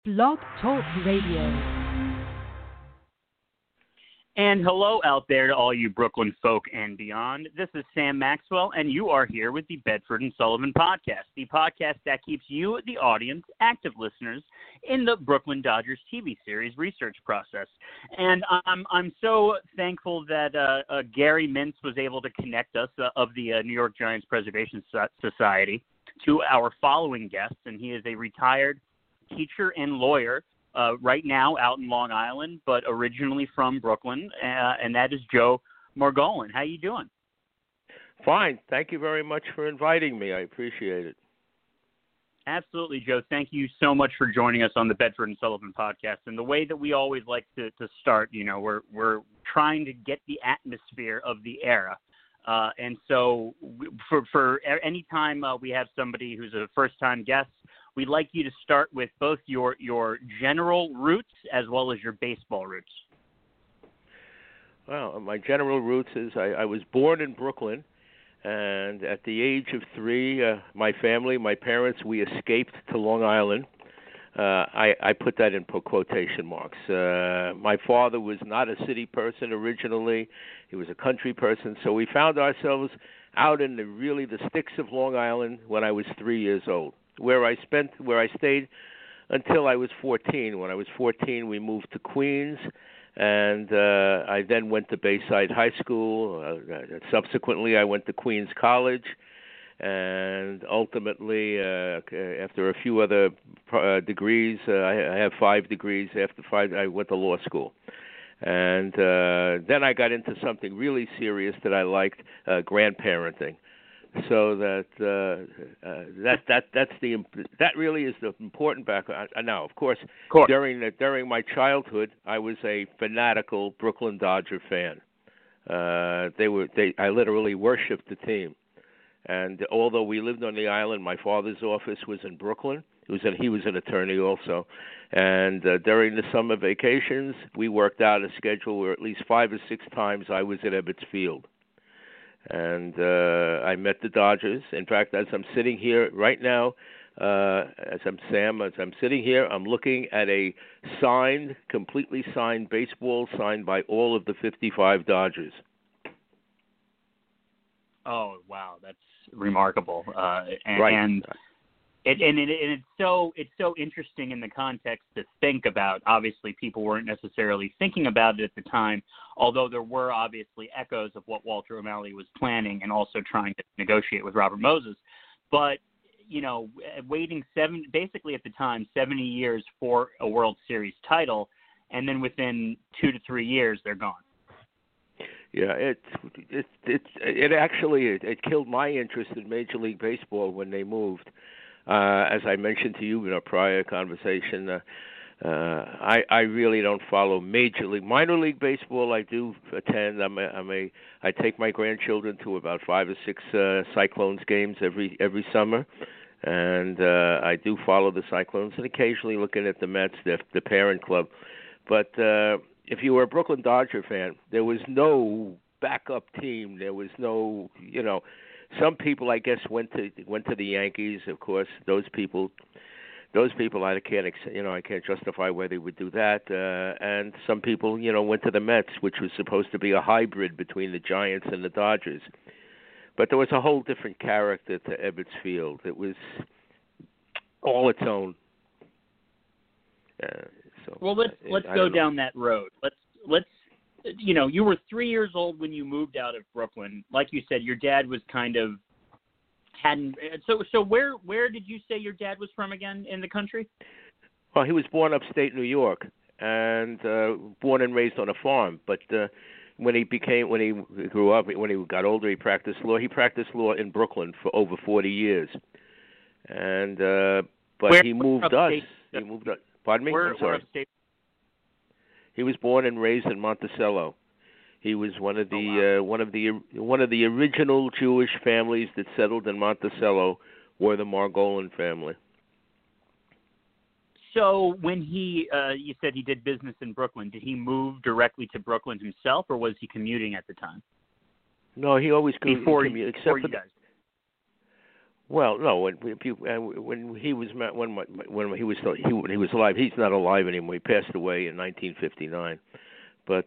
Blog Talk Radio. And hello out there to all you Brooklyn folk and beyond. This is Sam Maxwell, and you are here with the Bedford and Sullivan podcast, the podcast that keeps you, the audience, active listeners, in the Brooklyn Dodgers TV series research process. And I'm so thankful that Gary Mintz was able to connect us of the New York Giants Preservation Society to our following guest, and he is a retired teacher and lawyer right now out in Long Island, but originally from Brooklyn, and that is Joe Margolin. How you doing? Fine. Thank you very much for inviting me. I appreciate it. Absolutely, Joe. Thank you so much for joining us on the Bedford and Sullivan podcast. And the way that we always like to start, you know, we're trying to get the atmosphere of the era. And so for any time we have somebody who's a first-time guest, we'd like you to start with both your general roots as well as your baseball roots. Well, my general roots is I was born in Brooklyn, and at the age of 3, my family, my parents, we escaped to Long Island. I put that in quotation marks. My father was not a city person originally. He was a country person, so we found ourselves out in the sticks of Long Island when I was 3 years old, where I stayed until I was 14. When I was 14, we moved to Queens, and I then went to Bayside High School. Subsequently, I went to Queens College, and ultimately, after a few other degrees, I have 5 degrees. After 5, I went to law school. And then I got into something really serious that I liked, grandparenting. So that really is the important background. Now, of course. During my childhood, I was a fanatical Brooklyn Dodger fan. I literally worshipped the team. And although we lived on the island, my father's office was in Brooklyn. He was an attorney also. And during the summer vacations, we worked out a schedule where at least 5 or 6 times I was at Ebbets Field. And I met the Dodgers. In fact, as I'm sitting here right now, as I'm sitting here, I'm looking at a completely signed baseball signed by all of the 55 Dodgers. Oh, wow, that's remarkable. Right. And it's so interesting in the context to think about. Obviously, people weren't necessarily thinking about it at the time, although there were obviously echoes of what Walter O'Malley was planning and also trying to negotiate with Robert Moses. But, you know, waiting basically at the time, 70 years for a World Series title, and then within 2 to 3 years, they're gone. Yeah, it actually killed my interest in Major League Baseball when they moved. As I mentioned to you in a prior conversation, I really don't follow minor league baseball. I do attend. I take my grandchildren to about 5 or 6 Cyclones games every summer, and I do follow the Cyclones and occasionally looking at the Mets, the parent club. But if you were a Brooklyn Dodger fan, there was no backup team. There was no, some people I guess went to the Yankees. Of course, those people I can't justify why they would do that. And some people, went to the Mets, which was supposed to be a hybrid between the Giants and the Dodgers. But there was a whole different character to Ebbets Field. It was all its own. Well, let's go down that road. Let's you were 3 years old when you moved out of Brooklyn. Like you said, your dad was kind of hadn't. So where did you say your dad was from again in the country? Well, he was born upstate New York and born and raised on a farm. But when he grew up, when he got older, he practiced law. He practiced law in Brooklyn for over 40 years. And but he moved us. He moved us. Pardon me? I'm sorry. He was born and raised in Monticello. He was one of the original Jewish families that settled in Monticello were the Margolin family. So when you said he did business in Brooklyn, did he move directly to Brooklyn himself, or was he commuting at the time? No, he always before commuted. Before you guys. Well, no. When he was when he was alive, he's not alive anymore. He passed away in 1959. But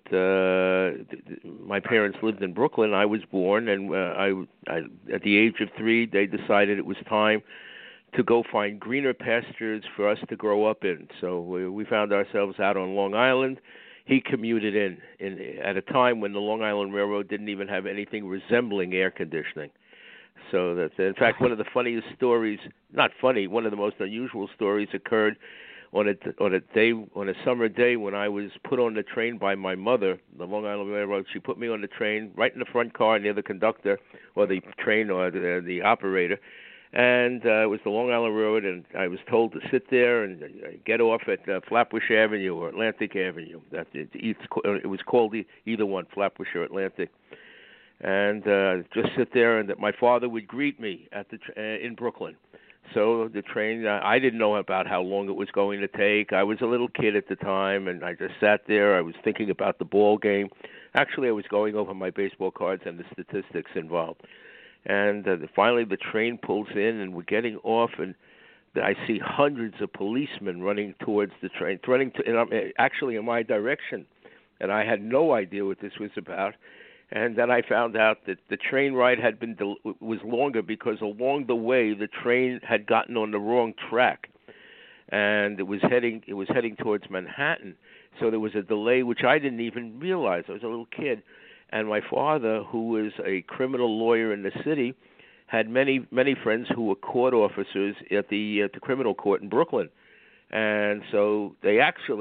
my parents lived in Brooklyn. I was born, and I at the age of 3, they decided it was time to go find greener pastures for us to grow up in. So we found ourselves out on Long Island. He commuted in at a time when the Long Island Railroad didn't even have anything resembling air conditioning. So that, in fact, one of the funniest stories, not funny, one of the most unusual stories occurred on a summer day when I was put on the train by my mother, the Long Island Railroad. She put me on the train right in the front car near the conductor or the train or the operator. And it was the Long Island Railroad, and I was told to sit there and get off at Flatbush Avenue or Atlantic Avenue. It was called either one, Flatbush or Atlantic. And just sit there, and that my father would greet me at in Brooklyn. So the train, I didn't know about how long it was going to take. I was a little kid at the time, and I just sat there. I was thinking about the ball game. Actually, I was going over my baseball cards and the statistics involved. And finally, the train pulls in, and we're getting off, and I see hundreds of policemen running towards the train, actually in my direction. And I had no idea what this was about. And then I found out that the train ride was longer because along the way the train had gotten on the wrong track, and it was heading towards Manhattan. So there was a delay, which I didn't even realize. I was a little kid. And my father, who was a criminal lawyer in the city, had many friends who were court officers at the criminal court in Brooklyn. And so they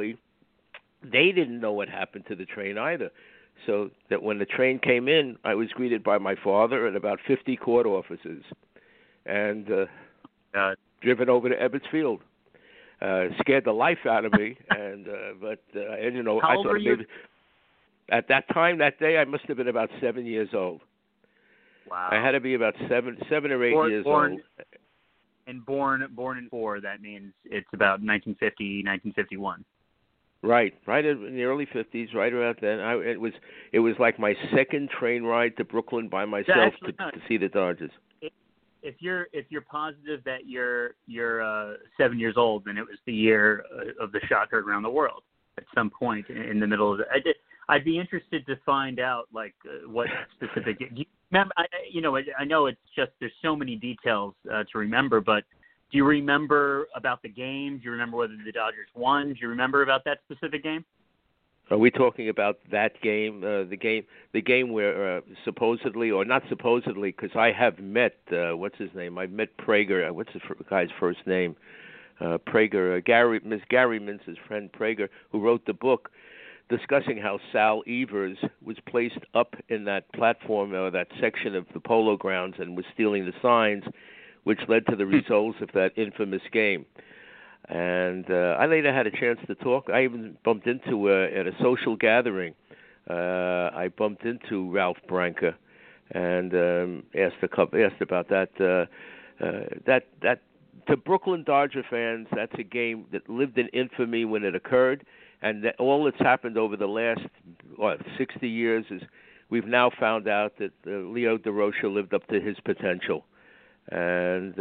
didn't know what happened to the train either. So that when the train came in, I was greeted by my father and about 50 court officers, and driven over to Ebbets Field. Scared the life out of me, and you know, How old were you? At that time, that day, I must have been about 7 years old. Wow. I had to be about seven or 8 years old. And born in 4, that means it's about 1950, 1951. Right in the early 50s, right around then. It was like my second train ride to Brooklyn by myself to see the Dodgers. If you're positive that you're 7 years old, then it was the year of the shot heard around the world at some point in the middle of it. I'd be interested to find out what specific. Do you remember? I know it's just there's so many details to remember, but do you remember about the game? Do you remember whether the Dodgers won? Do you remember about that specific game? Are we talking about that game? The game where supposedly, or not supposedly, because I have met what's his name? I've met Prager. What's the guy's first name? Prager. Gary Mintz's friend Prager, who wrote the book discussing how Sal Evers was placed up in that platform or that section of the Polo Grounds and was stealing the signs, which led to the results of that infamous game. And I later had a chance to talk. I even bumped into at a social gathering. I bumped into Ralph Branca and asked about that. That to Brooklyn Dodger fans, that's a game that lived in infamy when it occurred, and that all that's happened over the last 60 years is we've now found out that Leo DeRocha lived up to his potential. And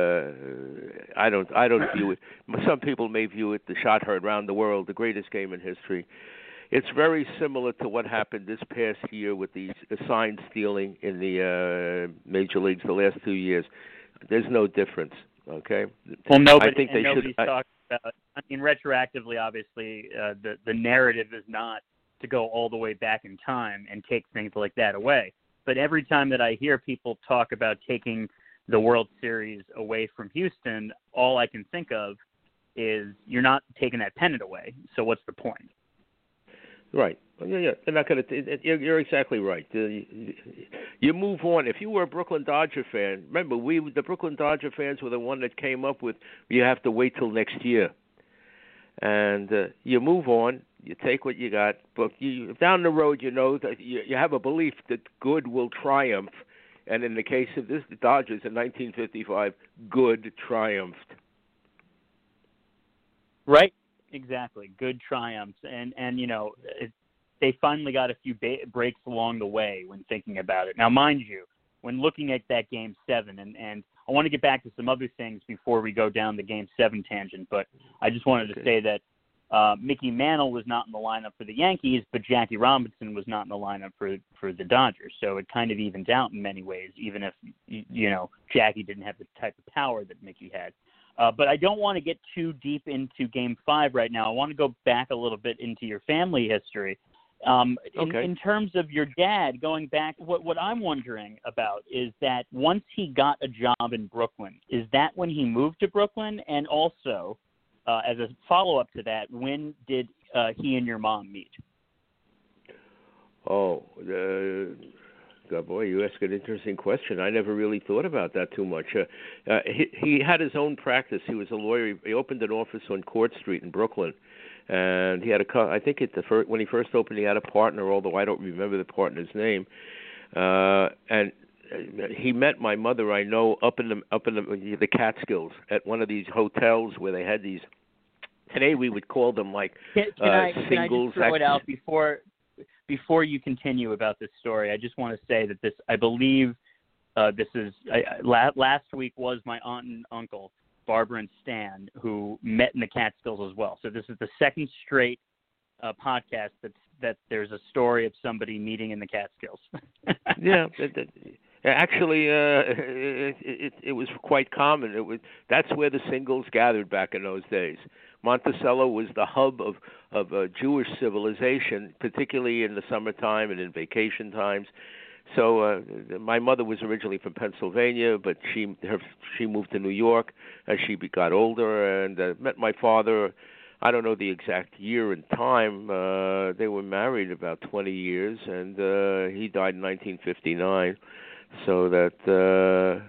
I don't view it. Some people may view it, the shot heard around the world, the greatest game in history. It's very similar to what happened this past year with the sign stealing in the major leagues the last 2 years. There's no difference. Okay. Well, I think they nobody's should. Talking about. I mean, retroactively, obviously, the narrative is not to go all the way back in time and take things like that away. But every time that I hear people talk about taking the World Series away from Houston, all I can think of is you're not taking that pennant away. So what's the point? Right. Yeah. They're not going to. You're exactly right. You move on. If you were a Brooklyn Dodger fan, remember the Brooklyn Dodger fans were the one that came up with you have to wait till next year, and you move on. You take what you got, but down the road, you know that you have a belief that good will triumph. And in the case of the Dodgers in 1955, good triumphed. Right, exactly. Good triumphs. And they finally got a few breaks along the way when thinking about it. Now, mind you, when looking at that Game 7 and I want to get back to some other things before we go down the Game 7 tangent, but I just wanted to say that Mickey Mantle was not in the lineup for the Yankees, but Jackie Robinson was not in the lineup for the Dodgers. So it kind of evens out in many ways, even if, Jackie didn't have the type of power that Mickey had. But I don't want to get too deep into Game 5 right now. I want to go back a little bit into your family history. In terms of your dad, going back, what I'm wondering about is that once he got a job in Brooklyn, is that when he moved to Brooklyn? And also, as a follow-up to that, when did he and your mom meet? Oh, God, boy, you ask an interesting question. I never really thought about that too much. He had his own practice. He was a lawyer. He opened an office on Court Street in Brooklyn. And he had I think when he first opened, he had a partner, although I don't remember the partner's name. And he met my mother, I know, up in the Catskills at one of these hotels where they had these. Today we would call them like singles. Can I just throw it out before you continue about this story? I just want to say that this, I believe, this is last week was my aunt and uncle, Barbara and Stan, who met in the Catskills as well. So this is the second straight podcast that there's a story of somebody meeting in the Catskills. Yeah, actually, it was quite common. That's where the singles gathered back in those days. Monticello was the hub of Jewish civilization, particularly in the summertime and in vacation times. So my mother was originally from Pennsylvania, but she moved to New York as she got older, and met my father. I don't know the exact year and time. They were married about 20 years, and he died in 1959. So that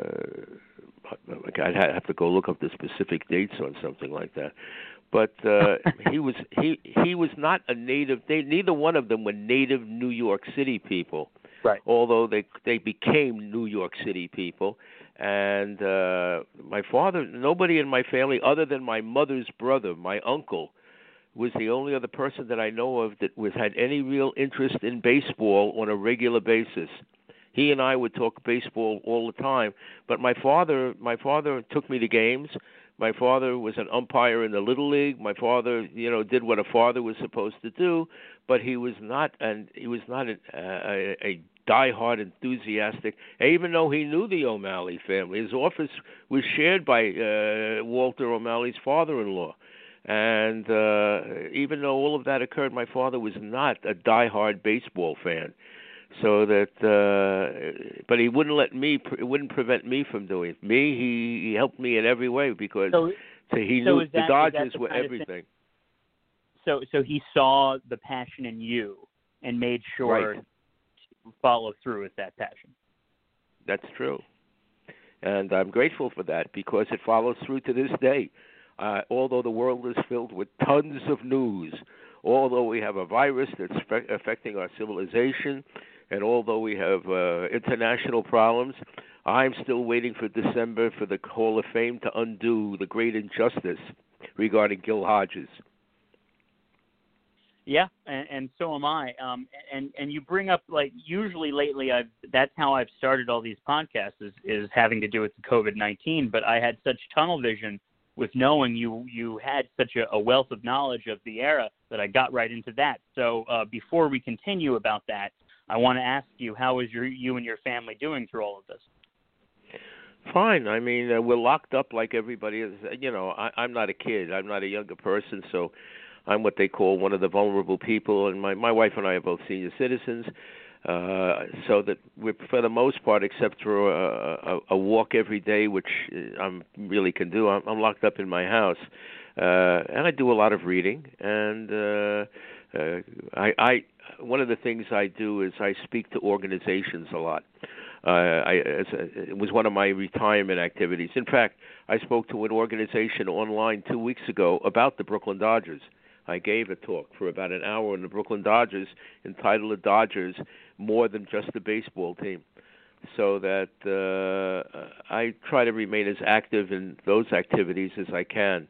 I'd have to go look up the specific dates on something like that. But he was not a native. Neither one of them were native New York City people. Right. Although they became New York City people. And my father, nobody in my family other than my mother's brother, my uncle, was the only other person that I know of that had any real interest in baseball on a regular basis. He and I would talk baseball all the time. But my father took me to games. My father was an umpire in the Little League. My father, did what a father was supposed to do, but he was not a diehard enthusiastic. Even though he knew the O'Malley family, his office was shared by Walter O'Malley's father-in-law. And even though all of that occurred, my father was not a diehard baseball fan. So that, but he wouldn't it wouldn't prevent me from doing it. He helped me in every way because he knew the Dodgers were everything. So he saw the passion in you and made sure to follow through with that passion. That's true. And I'm grateful for that because it follows through to this day. Although the world is filled with tons of news, although we have a virus that's affecting our civilization, and although we have international problems, I'm still waiting for December for the Hall of Fame to undo the great injustice regarding Gil Hodges. Yeah, and so am I. And you bring up, like, usually lately, that's how I've started all these podcasts is having to do with the COVID-19. But I had such tunnel vision with knowing you had such a wealth of knowledge of the era that I got right into that. So before we continue about that, I want to ask you, how is you and your family doing through all of this? Fine. I mean, we're locked up like everybody is. I'm not a kid. I'm not a younger person, so I'm what they call one of the vulnerable people. And my wife and I are both senior citizens, so that we're, for the most part, except for a walk every day, which I really can do, I'm locked up in my house. And I do a lot of reading. And one of the things I do is I speak to organizations a lot. It was one of my retirement activities. In fact, I spoke to an organization online 2 weeks ago about the Brooklyn Dodgers. I gave a talk for about an hour on the Brooklyn Dodgers entitled "The Dodgers More Than Just a Baseball Team," so that I try to remain as active in those activities as I can.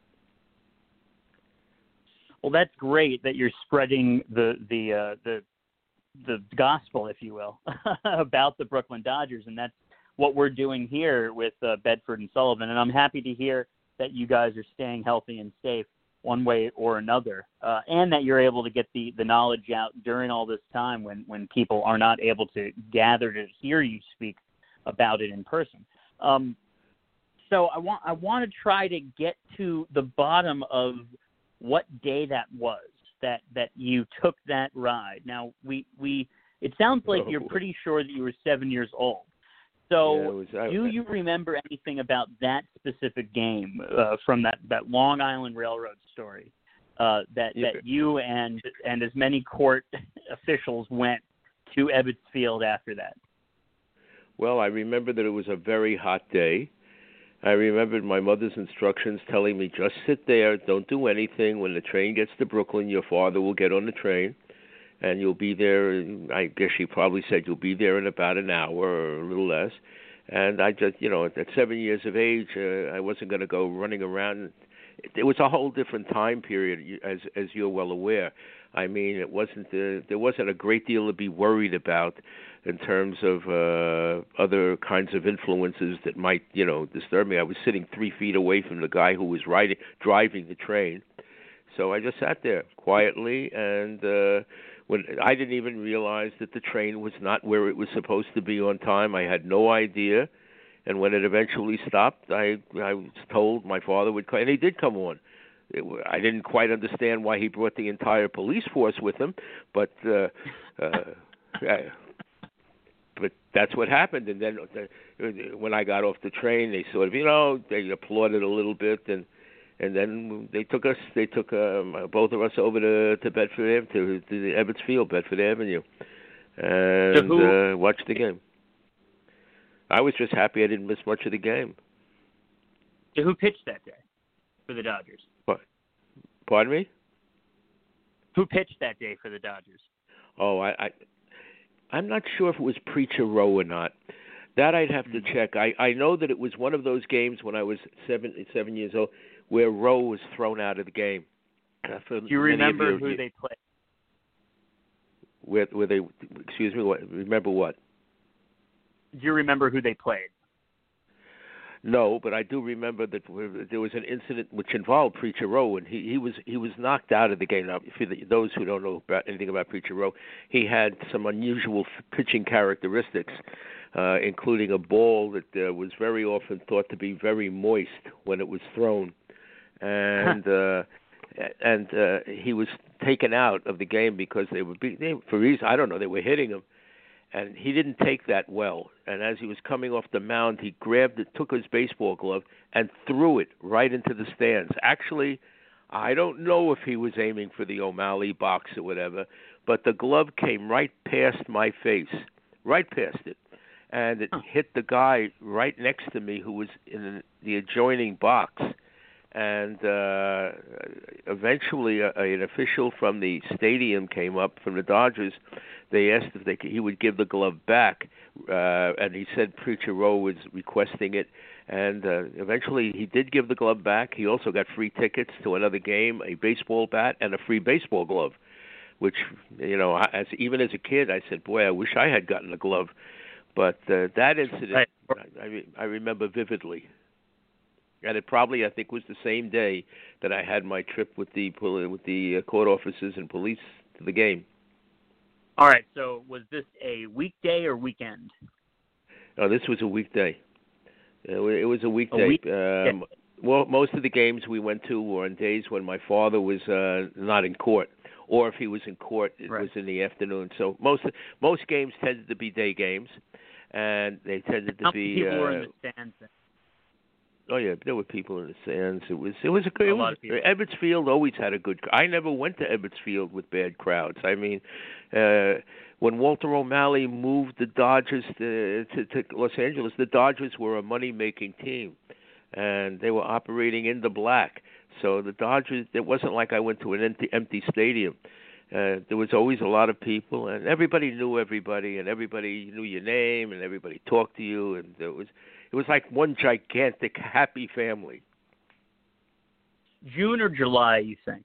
Well, that's great that you're spreading the gospel, if you will, about the Brooklyn Dodgers, and that's what we're doing here with Bedford and Sullivan. And I'm happy to hear that you guys are staying healthy and safe one way or another, and that you're able to get the knowledge out during all this time when people are not able to gather to hear you speak about it in person. So I want to try to get to the bottom of what day that was that you took that ride. Now it sounds like you're pretty sure that you were 7 years old. So do you remember anything about that specific game from that Long Island Railroad story that you and as many court officials went to Ebbets Field after that? Well, I remember that it was a very hot day. I remembered my mother's instructions telling me, just sit there, don't do anything. When the train gets to Brooklyn, your father will get on the train, and you'll be there. I guess she probably said you'll be there in about an hour or a little less. And I just, at 7 years of age, I wasn't going to go running around. It was a whole different time period, as you're well aware. I mean, there wasn't a great deal to be worried about in terms of other kinds of influences that might, disturb me. I was sitting 3 feet away from the guy who was driving the train. So I just sat there quietly, and when I didn't even realize that the train was not where it was supposed to be on time. I had no idea. And when it eventually stopped, I was told my father would come, and he did come on. I didn't quite understand why he brought the entire police force with him, but but that's what happened. And then when I got off the train, they sort of, they applauded a little bit, and then they took both of us over to Bedford Avenue, to the Ebbets Field, Bedford Avenue, and watched the game. I was just happy I didn't miss much of the game. So who pitched that day for the Dodgers? What? Pardon me? Who pitched that day for the Dodgers? Oh, I'm not sure if it was Preacher Rowe or not. That I'd have to check. I know that it was one of those games when I was 7 years old where Rowe was thrown out of the game. Do you remember who they played? Where they? Excuse me. What? Remember what? Do you remember who they played? No, but I do remember that there was an incident which involved Preacher Rowe, and he was knocked out of the game. Now, for those who don't know anything about Preacher Rowe, he had some unusual pitching characteristics, including a ball that was very often thought to be very moist when it was thrown, and he was taken out of the game because for reasons I don't know, they were hitting him. And he didn't take that well. And as he was coming off the mound, he took his baseball glove and threw it right into the stands. Actually, I don't know if he was aiming for the O'Malley box or whatever, but the glove came right past my face, right past it. And it hit the guy right next to me who was in the adjoining box. And eventually an official from the stadium came up from the Dodgers. They asked if he would give the glove back, and he said Preacher Rowe was requesting it. And eventually he did give the glove back. He also got free tickets to another game, a baseball bat, and a free baseball glove, which, even as a kid, I said, boy, I wish I had gotten a glove. But that incident, I remember vividly. And it probably, I think, was the same day that I had my trip with the court officers and police to the game. All right. So was this a weekday or weekend? No, this was a weekday. It was a weekday. Well, most of the games we went to were on days when my father was not in court, or if he was in court, it was in the afternoon. So most games tended to be day games, and they tended to be. How many people were in the stands then? Oh yeah, there were people in the stands. It was a good. Ebbets Field always had a good. I never went to Ebbets Field with bad crowds. I mean, when Walter O'Malley moved the Dodgers to Los Angeles, the Dodgers were a money-making team, and they were operating in the black. So the Dodgers, it wasn't like I went to an empty stadium. There was always a lot of people, and everybody knew everybody, and everybody knew your name, and everybody talked to you, and it was like one gigantic happy family. June or July, you think?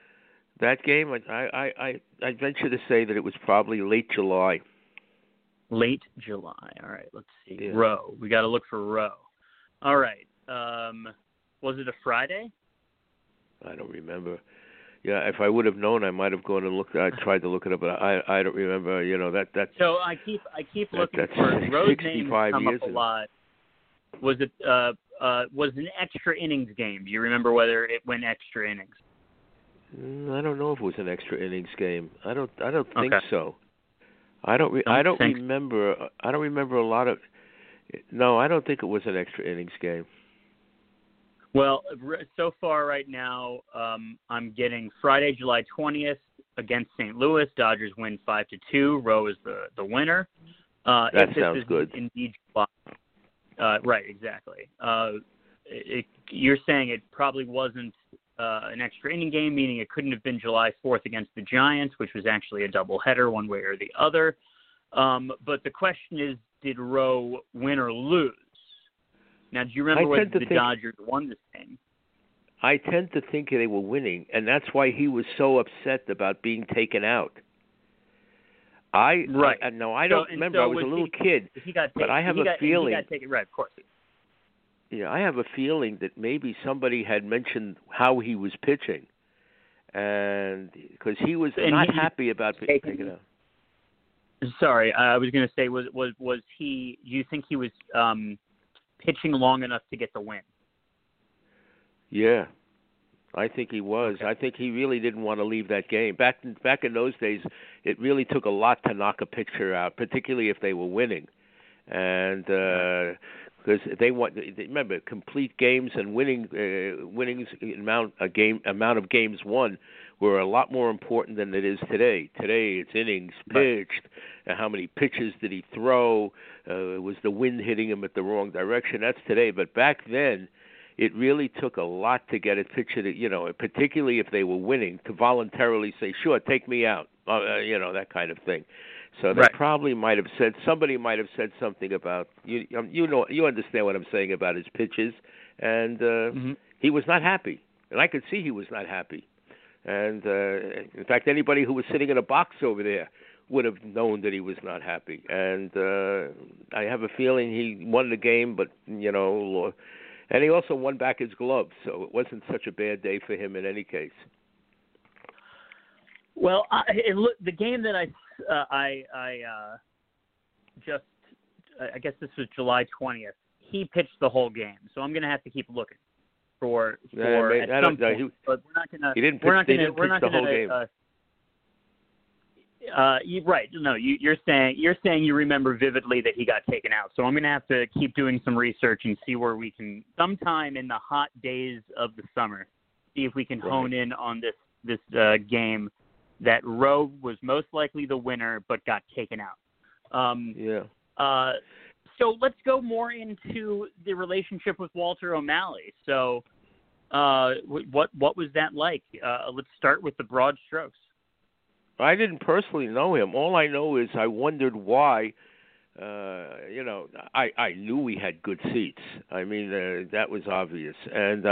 That game, I venture to say that it was probably late July. Late July. All right, let's see. Yeah. Roe. We got to look for Roe. All right. Was it a Friday? I don't remember. Yeah, if I would have known, I might have gone and looked. I tried to look it up, but I don't remember. That's. So I keep looking for Roe's name has come up a lot. Was it was an extra innings game? Do you remember whether it went extra innings? I don't know if it was an extra innings game. I don't think Okay. so. I don't remember. I don't remember a lot of. No, I don't think it was an extra innings game. Well, so far right now, I'm getting Friday, July 20th against St. Louis. Dodgers win 5-2. Roe is the winner. That sounds good. Indeed, right, exactly. You're saying it probably wasn't an extra inning game, meaning it couldn't have been July 4th against the Giants, which was actually a doubleheader one way or the other. But the question is, did Roe win or lose? Now, do you remember whether the Dodgers won this game? I tend to think they were winning, and that's why he was so upset about being taken out. I don't remember. I was a little kid, but I have a feeling. He got taken, right, of course. Yeah, I have a feeling that maybe somebody had mentioned how he was pitching, and because he was not happy about being taken out. Sorry, I was going to say, was he? Do you think he was pitching long enough to get the win? Yeah, I think he was. Okay. I think he really didn't want to leave that game. Back in those days, it really took a lot to knock a pitcher out, particularly if they were winning, and because remember, complete games and winnings amount of games won were a lot more important than it is today. Today, it's innings pitched, and how many pitches did he throw? Was the wind hitting him at the wrong direction? That's today. But back then, it really took a lot to get a pitcher to, particularly if they were winning, to voluntarily say, "Sure, take me out," that kind of thing. So they probably somebody might have said something about you understand what I'm saying about his pitches, and he was not happy, and I could see he was not happy. And in fact, anybody who was sitting in a box over there would have known that he was not happy. And I have a feeling he won the game, but and he also won back his gloves, so it wasn't such a bad day for him in any case. Well, the game that I guess this was July 20th. He pitched the whole game, so I'm going to have to keep looking for at some point. But we're not going to. He didn't pitch the whole game. Right? No, you're saying you remember vividly that he got taken out. So I'm going to have to keep doing some research and see where we can, sometime in the hot days of the summer, see if we can hone in on this game that Roe was most likely the winner but got taken out. So let's go more into the relationship with Walter O'Malley. So what was that like? Let's start with the broad strokes. I didn't personally know him. All I know is I wondered why. I knew we had good seats. I mean, that was obvious, and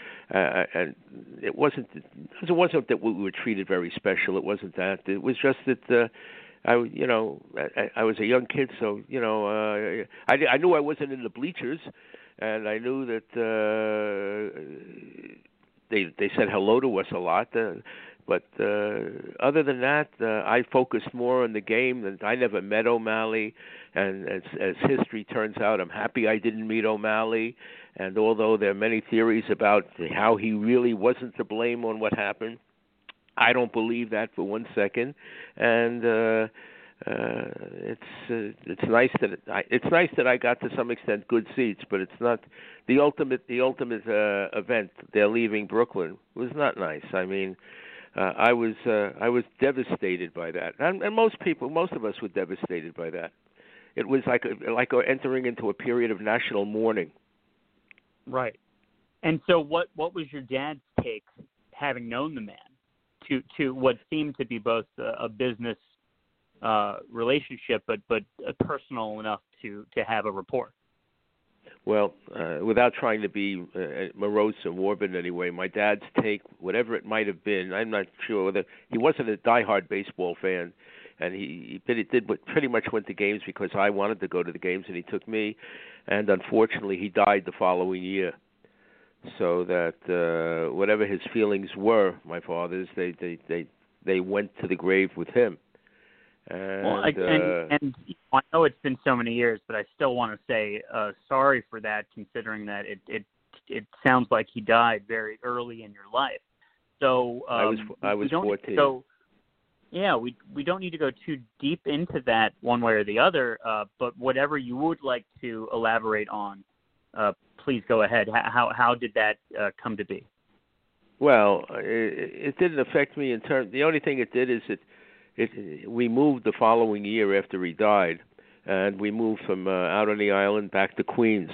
it wasn't that we were treated very special. It wasn't that. It was just that I was a young kid, so I knew I wasn't in the bleachers, and I knew that they said hello to us a lot. But other than that, I focused more on the game. And I never met O'Malley, and as history turns out, I'm happy I didn't meet O'Malley. And although there are many theories about how he really wasn't to blame on what happened, I don't believe that for 1 second. And it's nice that I got to some extent good seats, but it's not the ultimate event. They're leaving Brooklyn was not nice. I mean. I was devastated by that, and most of us were devastated by that. It was like entering into a period of national mourning. Right. And so, what was your dad's take, having known the man, to what seemed to be both a business relationship, but personal enough to have a rapport? Well, without trying to be morose or morbid in any way, my dad's take, whatever it might have been, I'm not sure whether he wasn't a diehard baseball fan. and he pretty much went to games because I wanted to go to the games, and he took me. And unfortunately, he died the following year. So that whatever his feelings were, my father's, they went to the grave with him. And, and I know it's been so many years, but I still want to say sorry for that, considering that it sounds like he died very early in your life. So I was 14. So yeah, we don't need to go too deep into that one way or the other. But whatever you would like to elaborate on, please go ahead. How did that come to be? Well, it didn't affect me in terms. The only thing it did is we moved the following year after he died, and we moved from out on the island back to Queens,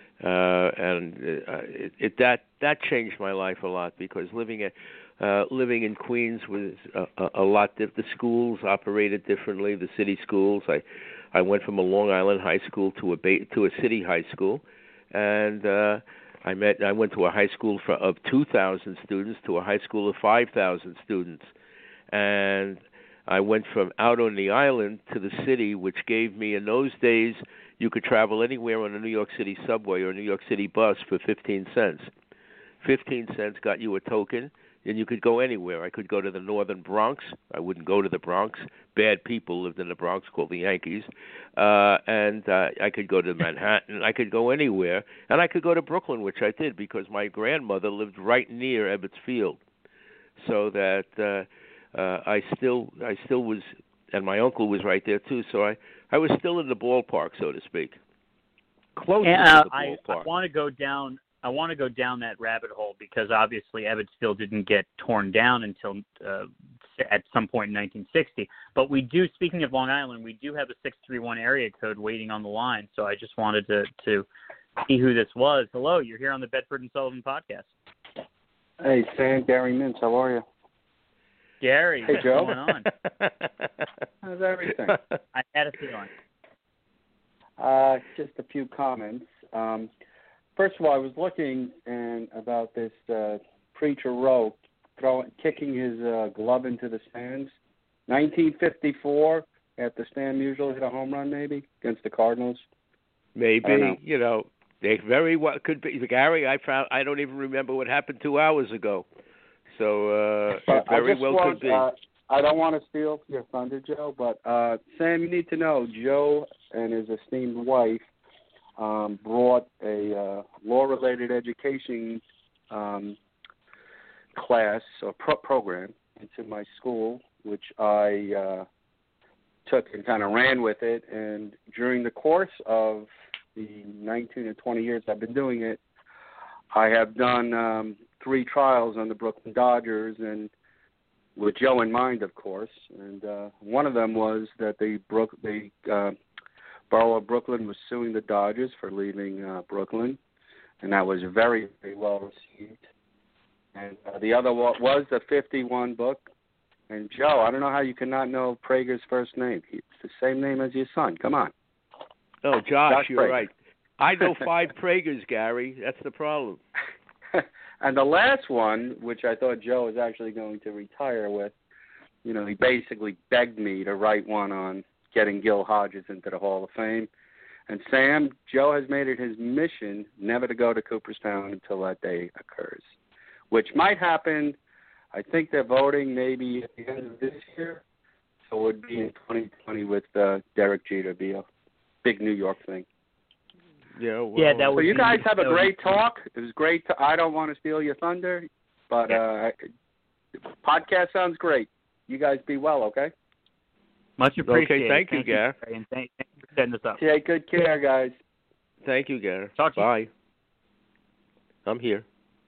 and that changed my life a lot because living in Queens was a lot. The schools operated differently. The city schools. I went from a Long Island high school to a city high school, and I went to a high school of 2,000 students to a high school of 5,000 students, and I went from out on the island to the city, which gave me, in those days, you could travel anywhere on a New York City subway or a New York City bus for 15 cents. 15 cents got you a token, and you could go anywhere. I could go to the northern Bronx. I wouldn't go to the Bronx. Bad people lived in the Bronx called the Yankees. And I could go to Manhattan. I could go anywhere. And I could go to Brooklyn, which I did because my grandmother lived right near Ebbets Field. So that I still was, and my uncle was right there too. So I was still in the ballpark, so to speak. Close to the ballpark. I want to go down that rabbit hole because obviously Ebbets Field didn't get torn down until at some point in 1960. But we do, speaking of Long Island, we do have a 631 area code waiting on the line. So I just wanted to see who this was. Hello, you're here on the Bedford and Sullivan podcast. Hey, Sam, Gary Mintz, how are you? Gary, hey, what's Joe. going on? How's everything? I had a feeling. Just a few comments. First of all, I was looking about this Preacher Rowe kicking his glove into the stands. 1954, after Stan Musial hit a home run, maybe against the Cardinals. Maybe, they very well could be. Gary, I don't even remember what happened 2 hours ago. So it very well could be. I don't want to steal your thunder, Joe, but Sam, you need to know Joe and his esteemed wife brought a law-related education class or program into my school, which I took and kind of ran with it. And during the course of the 19 or 20 years I've been doing it, I have done 3 trials on the Brooklyn Dodgers, and with Joe in mind, of course. And one of them was that the borough of Brooklyn was suing the Dodgers for leaving Brooklyn, and that was very, very well received. And the other was the 51 book. And Joe, I don't know how you cannot know Prager's first name. It's the same name as your son. Come on. Oh, Josh, you're Prager. right. I know 5 Pragers, Gary. That's the problem. And the last one, which I thought Joe was actually going to retire with, he basically begged me to write one on getting Gil Hodges into the Hall of Fame. And Sam, Joe has made it his mission never to go to Cooperstown until that day occurs, which might happen. I think they're voting maybe at the end of this year, so it would be in 2020 with Derek Jeter. It'd be a big New York thing. Yeah, well, yeah, that so you guys have a great talk. It was great. I don't want to steal your thunder, but podcast sounds great. You guys be well, okay? Much appreciated. Okay, thank you, Gary. And thank you for setting this up. Take good care, guys. Thank you, Gary. Talk to you. Bye. I'm here.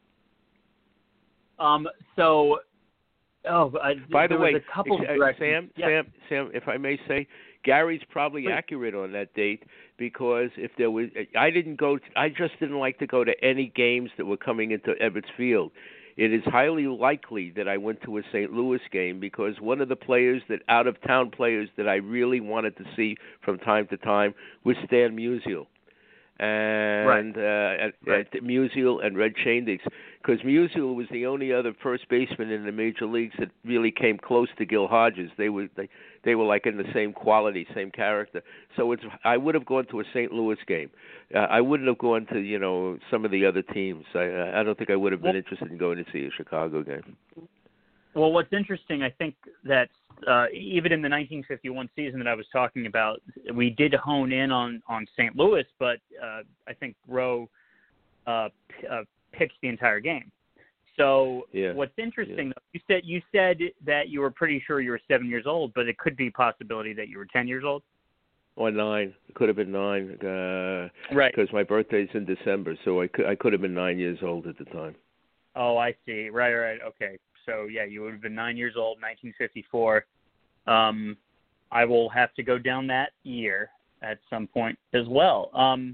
So, by the way, a couple Sam, if I may say, Gary's probably accurate on that date because if there was, I just didn't like to go to any games that were coming into Ebbets Field. It is highly likely that I went to a St. Louis game because one of the players out-of-town players that I really wanted to see from time to time was Stan Musial. and Musial and Red Chandix, because Musial was the only other first baseman in the major leagues that really came close to Gil Hodges. They were like in the same quality, same character. So I would have gone to a St. Louis game. I wouldn't have gone to some of the other teams. I don't think I would have been interested in going to see a Chicago game. Well, what's interesting, I think that even in the 1951 season that I was talking about, we did hone in on St. Louis, but I think Rowe pitched the entire game. So what's interesting, though, you said that you were pretty sure you were 7 years old, but it could be a possibility that you were 10 years old? Or 9. It could have been 9. Right. Because my birthday's in December, so I could have been 9 years old at the time. Oh, I see. Right. Okay. So, you would have been 9 years old, 1954. I will have to go down that year at some point as well.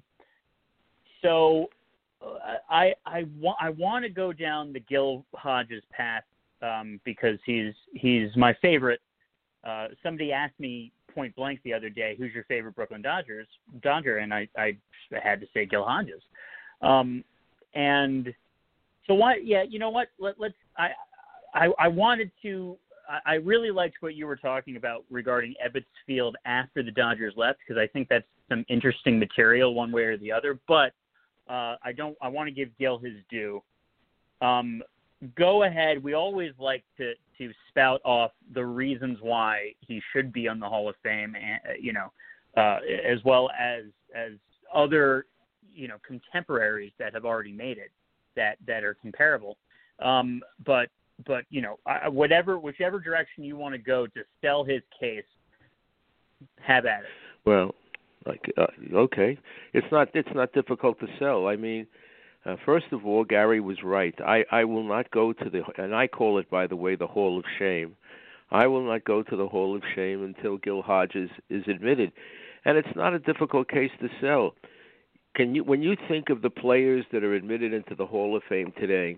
So I want to go down the Gil Hodges path because he's my favorite. Somebody asked me point blank the other day, who's your favorite Brooklyn Dodger? And I had to say Gil Hodges. And so why? Yeah, you know what? Let's. I wanted to. I really liked what you were talking about regarding Ebbets Field after the Dodgers left, because I think that's some interesting material one way or the other. But I want to give Gil his due. Go ahead. We always like to spout off the reasons why he should be on the Hall of Fame, as well as other contemporaries that have already made it that are comparable. But whichever direction you want to go to sell his case, have at it. Well, okay, it's not difficult to sell. I mean, first of all, Gary was right. I will not go to and I call it, by the way, the Hall of Shame. I will not go to the Hall of Shame until Gil Hodges is admitted, and it's not a difficult case to sell. When you think of the players that are admitted into the Hall of Fame today,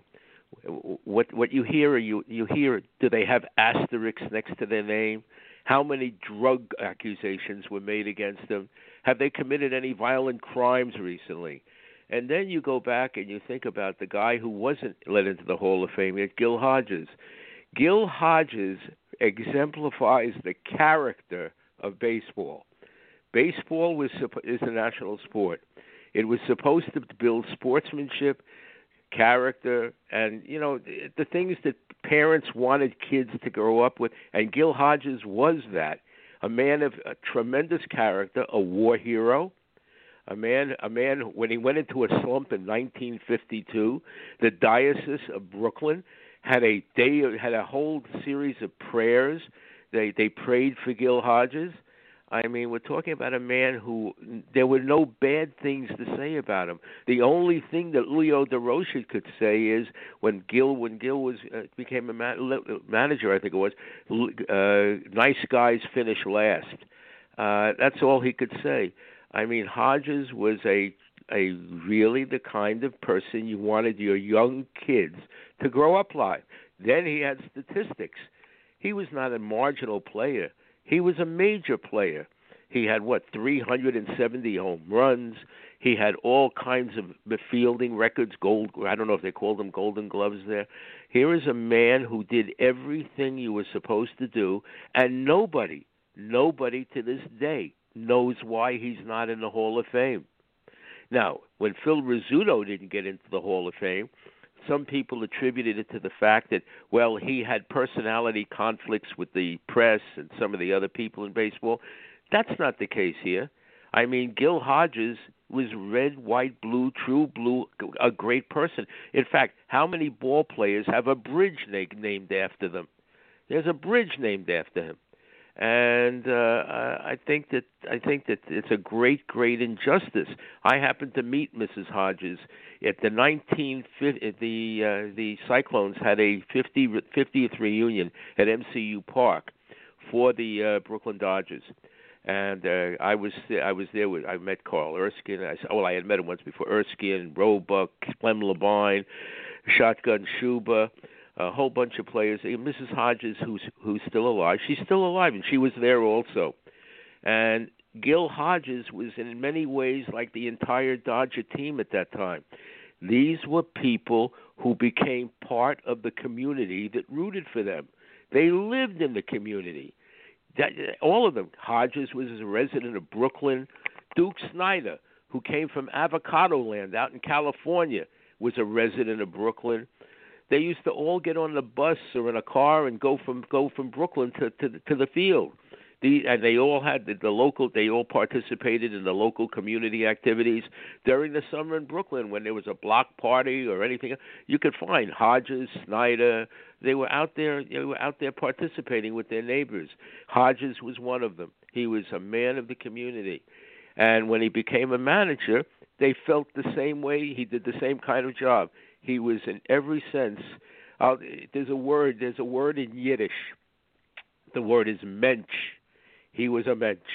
what you hear, you hear, do they have asterisks next to their name? How many drug accusations were made against them? Have they committed any violent crimes recently? And then you go back and you think about the guy who wasn't let into the Hall of Fame yet, Gil Hodges. Gil Hodges exemplifies the character of baseball. Baseball is a national sport. It was supposed to build sportsmanship, character, and the things that parents wanted kids to grow up with, and Gil Hodges was that. A man of a tremendous character, a war hero, a man when he went into a slump in 1952, the Diocese of Brooklyn had a whole series of prayers. They prayed for Gil Hodges. I mean, we're talking about a man who there were no bad things to say about him. The only thing that Leo DeRocha could say is when Gil became a manager, I think it was, nice guys finish last. That's all he could say. I mean, Hodges was a really the kind of person you wanted your young kids to grow up like. Then he had statistics. He was not a marginal player. He was a major player. He had, 370 home runs. He had all kinds of fielding records, I don't know if they called them Golden Gloves there. Here is a man who did everything you were supposed to do, and nobody to this day knows why he's not in the Hall of Fame. Now, when Phil Rizzuto didn't get into the Hall of Fame, some people attributed it to the fact that, he had personality conflicts with the press and some of the other people in baseball. That's not the case here. I mean, Gil Hodges was red, white, blue, true blue, a great person. In fact, how many ball players have a bridge named after them? There's a bridge named after him. And I think that it's a great injustice. I happened to meet Mrs. Hodges at the 1950. The Cyclones had a 50th reunion at MCU Park for the Brooklyn Dodgers, and I was there. I met Carl Erskine. I had met him once before. Erskine, Roebuck, Clem Labine, Shotgun Shuba. A whole bunch of players. Mrs. Hodges, who's still alive. She's still alive, and she was there also. And Gil Hodges was in many ways like the entire Dodger team at that time. These were people who became part of the community that rooted for them. They lived in the community. All of them. Hodges was a resident of Brooklyn. Duke Snider, who came from Avocado Land out in California, was a resident of Brooklyn. They used to all get on the bus or in a car and go from Brooklyn to the field. And they all had the local. They all participated in the local community activities during the summer in Brooklyn when there was a block party or anything. You could find Hodges, Snider. They were out there. They were out there participating with their neighbors. Hodges was one of them. He was a man of the community, and when he became a manager, they felt the same way. He did the same kind of job. He was in every sense. There's a word in Yiddish. The word is mensch. He was a mensch.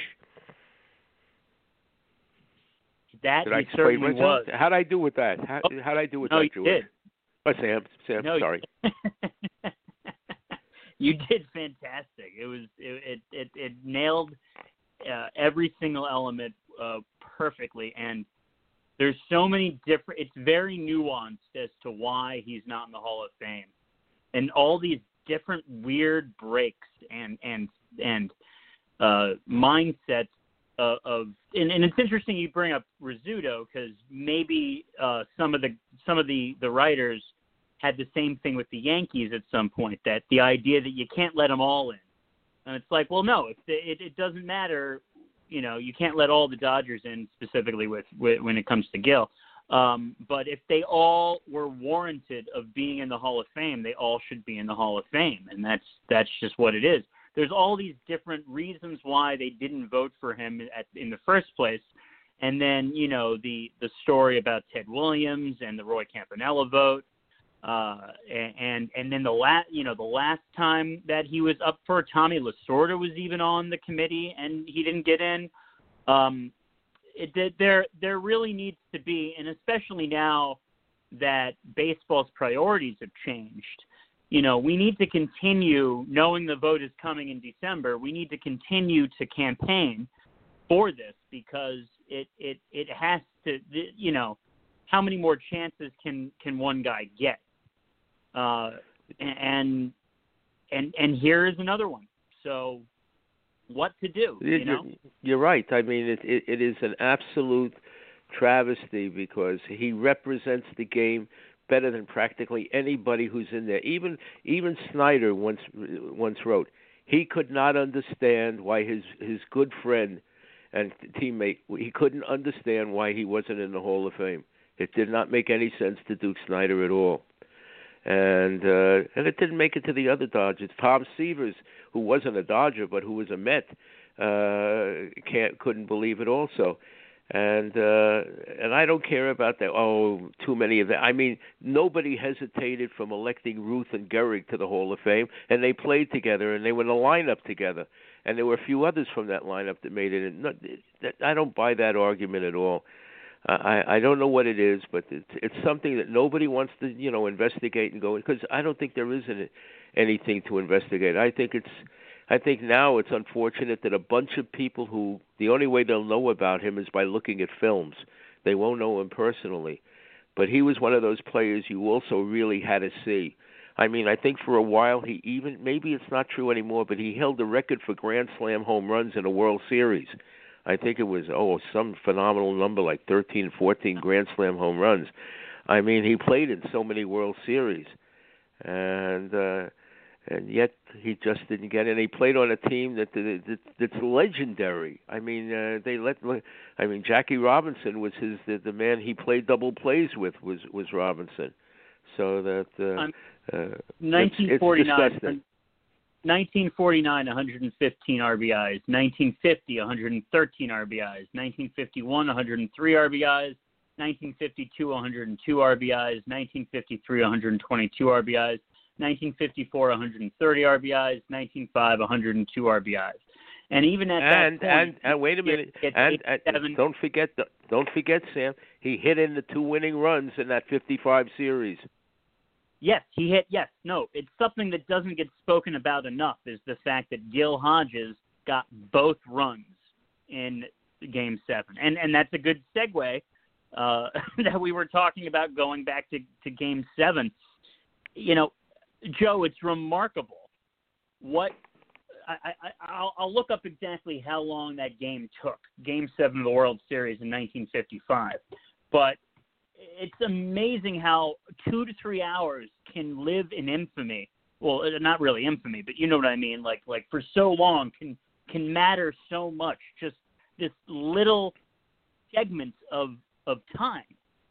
That did I he certainly was. How'd I do with that? How'd I do with that, you did. Oh, Sam, no, sorry. You did fantastic. It nailed every single element perfectly, and there's so many different. It's very nuanced as to why he's not in the Hall of Fame, and all these different weird breaks and mindsets of and it's interesting you bring up Rizzuto because maybe some of the writers had the same thing with the Yankees at some point, that the idea that you can't let them all in, and it's like, well, no, it doesn't matter, you can't let all the Dodgers in, specifically with when it comes to Gil. But if they all were warranted of being in the Hall of Fame, they all should be in the Hall of Fame, and that's just what it is. There's all these different reasons why they didn't vote for him in the first place, and then the story about Ted Williams and the Roy Campanella vote, and then the last time that he was up for, Tommy Lasorda was even on the committee and he didn't get in. There really needs to be, and especially now that baseball's priorities have changed, we need to continue, knowing the vote is coming in December, we need to continue to campaign for this, because it has to, how many more chances can one guy get? And here is another one. So what to do, You're right. I mean, it is an absolute travesty, because he represents the game better than practically anybody who's in there. Even Snider once wrote he could not understand why his good friend and teammate, he couldn't understand why he wasn't in the Hall of Fame. It did not make any sense to Duke Snider at all. And it didn't make it to the other Dodgers. Tom Severs, who wasn't a Dodger but who was a Met, couldn't believe it also. And I don't care about that. Oh, too many of them. I mean, nobody hesitated from electing Ruth and Gehrig to the Hall of Fame, and they played together, and they were in a lineup together. And there were a few others from that lineup that made it. I don't buy that argument at all. I don't know what it is, but it's something that nobody wants to, investigate and go, because I don't think there is anything to investigate. I think now it's unfortunate that a bunch of people who the only way they'll know about him is by looking at films. They won't know him personally. But he was one of those players you also really had to see. I mean, I think for a while maybe it's not true anymore, but he held the record for Grand Slam home runs in a World Series. I think it was, some phenomenal number, like 13, 14 Grand Slam home runs. I mean, he played in so many World Series. And yet he just didn't get in. He played on a team that's legendary. I mean, Jackie Robinson was the man he played double plays with was Robinson. So that 1949. 1949, 115 RBIs. 1950, 113 RBIs. 1951, 103 RBIs. 1952, 102 RBIs. 1953, 122 RBIs. 1954, 130 RBIs. 1905, 102 RBIs. And even at that point, and wait a minute, and don't forget, Sam, he hit in the 2 winning runs in that 55 series. Yes, he hit. Yes, no, it's something that doesn't get spoken about enough is the fact that Gil Hodges got both runs in Game 7. And that's a good segue that we were talking about going back to Game 7. You know, Joe, it's remarkable. I'll look up exactly how long that game took, Game 7 of the World Series in 1955. But it's amazing how 2 to 3 hours can live in infamy. Well, not really infamy, but you know what I mean. Like for so long can matter so much. Just this little segment of time.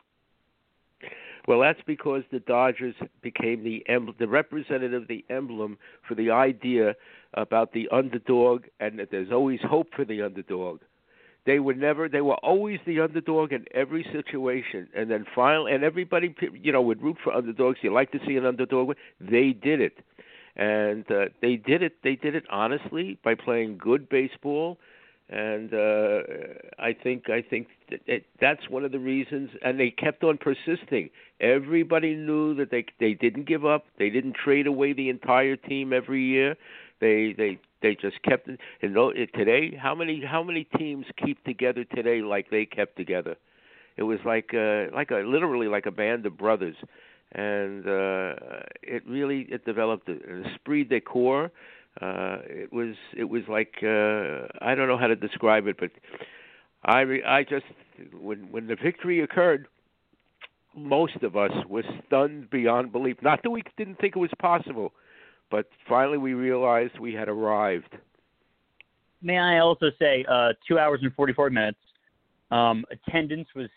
Well, that's because the Dodgers became the representative, the emblem for the idea about the underdog, and that there's always hope for the underdog. They were always the underdog in every situation, and then finally, and everybody, would root for underdogs. You like to see an underdog win. They did it, and they did it honestly by playing good baseball. And I think that's one of the reasons, and they kept on persisting. Everybody knew that they didn't give up. They didn't trade away the entire team every year. They just kept it. And today, how many teams keep together today like they kept together? It was literally like a band of brothers, and it developed an esprit de corps. It was like I don't know how to describe it, but I just when the victory occurred, most of us were stunned beyond belief. Not that we didn't think it was possible, but finally we realized we had arrived. May I also say 2 hours and 44 minutes. Attendance was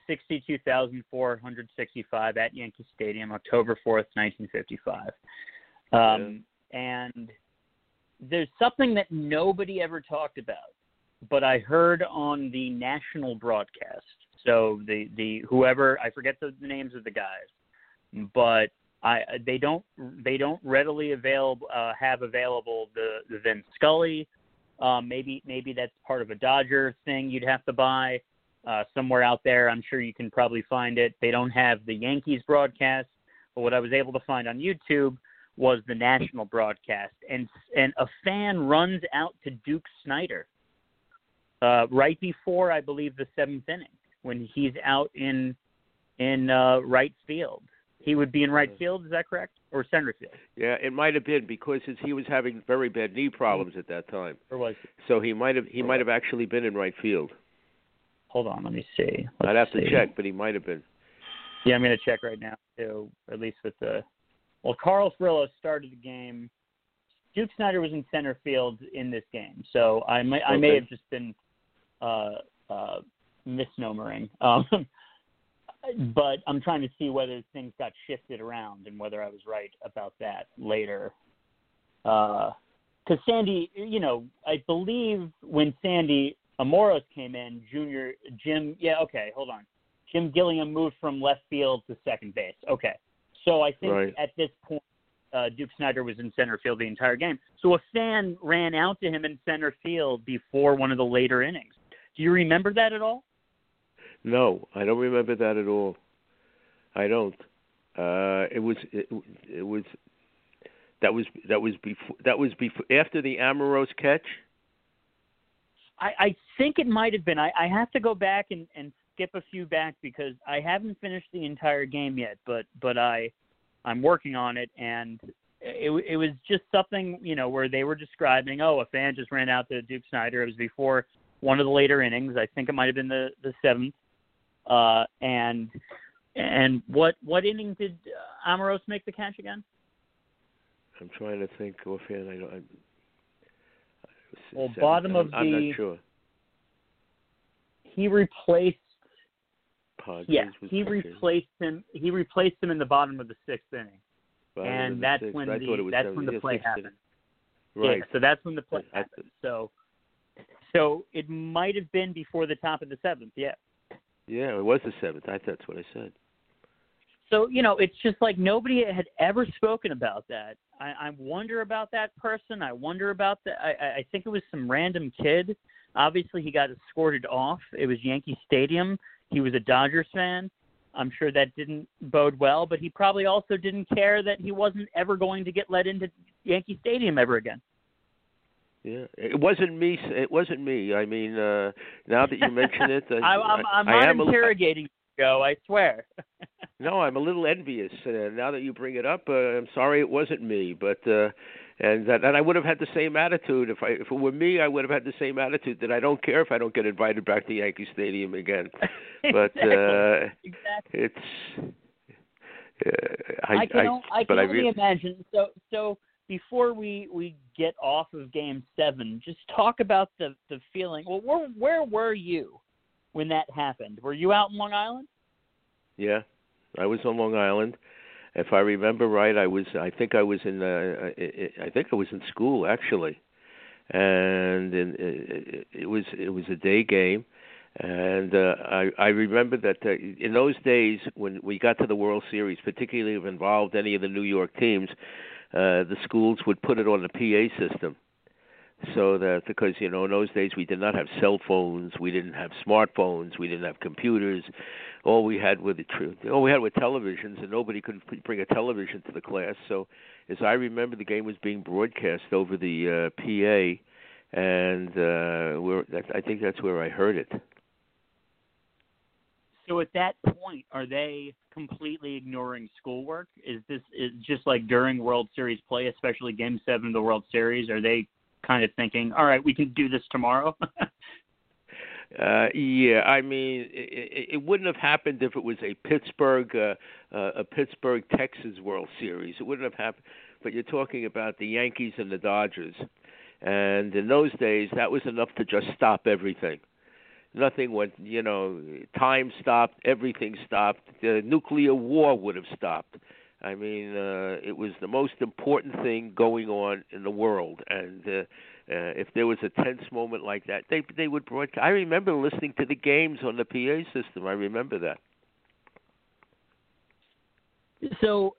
62,465 at Yankee Stadium, October 4th, 1955. And there's something that nobody ever talked about, but I heard on the national broadcast. So the whoever, I forget the names of the guys, but they don't readily have available the Vin Scully. Maybe that's part of a Dodger thing you'd have to buy somewhere out there. I'm sure you can probably find it. They don't have the Yankees broadcast, but what I was able to find on YouTube was the national broadcast, and a fan runs out to Duke Snider right before, I believe, the 7th inning, when he's out in right field. He would be in right field, is that correct? Or center field? Yeah, it might have been, because he was having very bad knee problems at that time. Or was he? So he might have actually been in right field. Hold on, let me see. I'd have to check, but he might have been. Yeah, I'm going to check right now, too, at least with the... Well, Carl Frillo started the game. Duke Snider was in center field in this game, so I may have just been misnomering. But I'm trying to see whether things got shifted around and whether I was right about that later. Because Sandy, I believe when Sandy Amoros came in, Jim Gilliam moved from left field to second base. Okay. So I think at this point, Duke Snider was in center field the entire game. So a fan ran out to him in center field before one of the later innings. Do you remember that at all? No, I don't remember that at all. I don't. It was before after the Amoros catch. I think it might have been. I have to go back and skip a few back because I haven't finished the entire game yet, but I'm working on it, and it was just something, where they were describing, a fan just ran out to Duke Snider. It was before one of the later innings. I think it might have been the 7th. And what inning did Amoros make the catch again? I'm trying to think offhand. Bottom of I'm not sure. He replaced. Padres, he replaced him. He replaced him in the bottom of the 6th inning, and that's when the play happened. Right. Yeah, so that's when the play happened. So it might have been before the top of the 7th. Yeah. Yeah, it was the 7th. That's what I said. So it's just like nobody had ever spoken about that. I wonder about that person. I wonder about that. I think it was some random kid. Obviously, he got escorted off. It was Yankee Stadium. He was a Dodgers fan. I'm sure that didn't bode well, but he probably also didn't care that he wasn't ever going to get let into Yankee Stadium ever again. Yeah, it wasn't me. It wasn't me. I mean, now that you mention it, I'm I not am interrogating you, Joe. I swear. No, I'm a little envious. Now that you bring it up, I'm sorry it wasn't me, but and I would have had the same attitude if it were me. I would have had the same attitude that I don't care if I don't get invited back to Yankee Stadium again. But exactly. it's I can only really imagine. So before we get off of Game 7, just talk about the feeling. Well, where were you when that happened? Were you out in Long Island? Yeah, I was on Long Island. If I remember right, I think I was in school actually, and it was a day game, and I remember that in those days when we got to the World Series, particularly if it involved any of the New York teams, the schools would put it on the PA system. So that because in those days we did not have cell phones, we didn't have smartphones, we didn't have computers. All we had were televisions, and nobody could bring a television to the class. So, as I remember, the game was being broadcast over the PA, and I think that's where I heard it. So at that point, are they completely ignoring schoolwork? Is just like during World Series play, especially Game 7 of the World Series? Are they kind of thinking, all right, we can do this tomorrow? Yeah, I mean, it wouldn't have happened if it was a Pittsburgh Texas World Series. It wouldn't have happened. But you're talking about the Yankees and the Dodgers, and in those days, that was enough to just stop everything. Nothing went, time stopped, everything stopped. The nuclear war would have stopped. I mean, it was the most important thing going on in the world, and if there was a tense moment like that, they would broadcast. I remember listening to the games on the PA system. I remember that. So,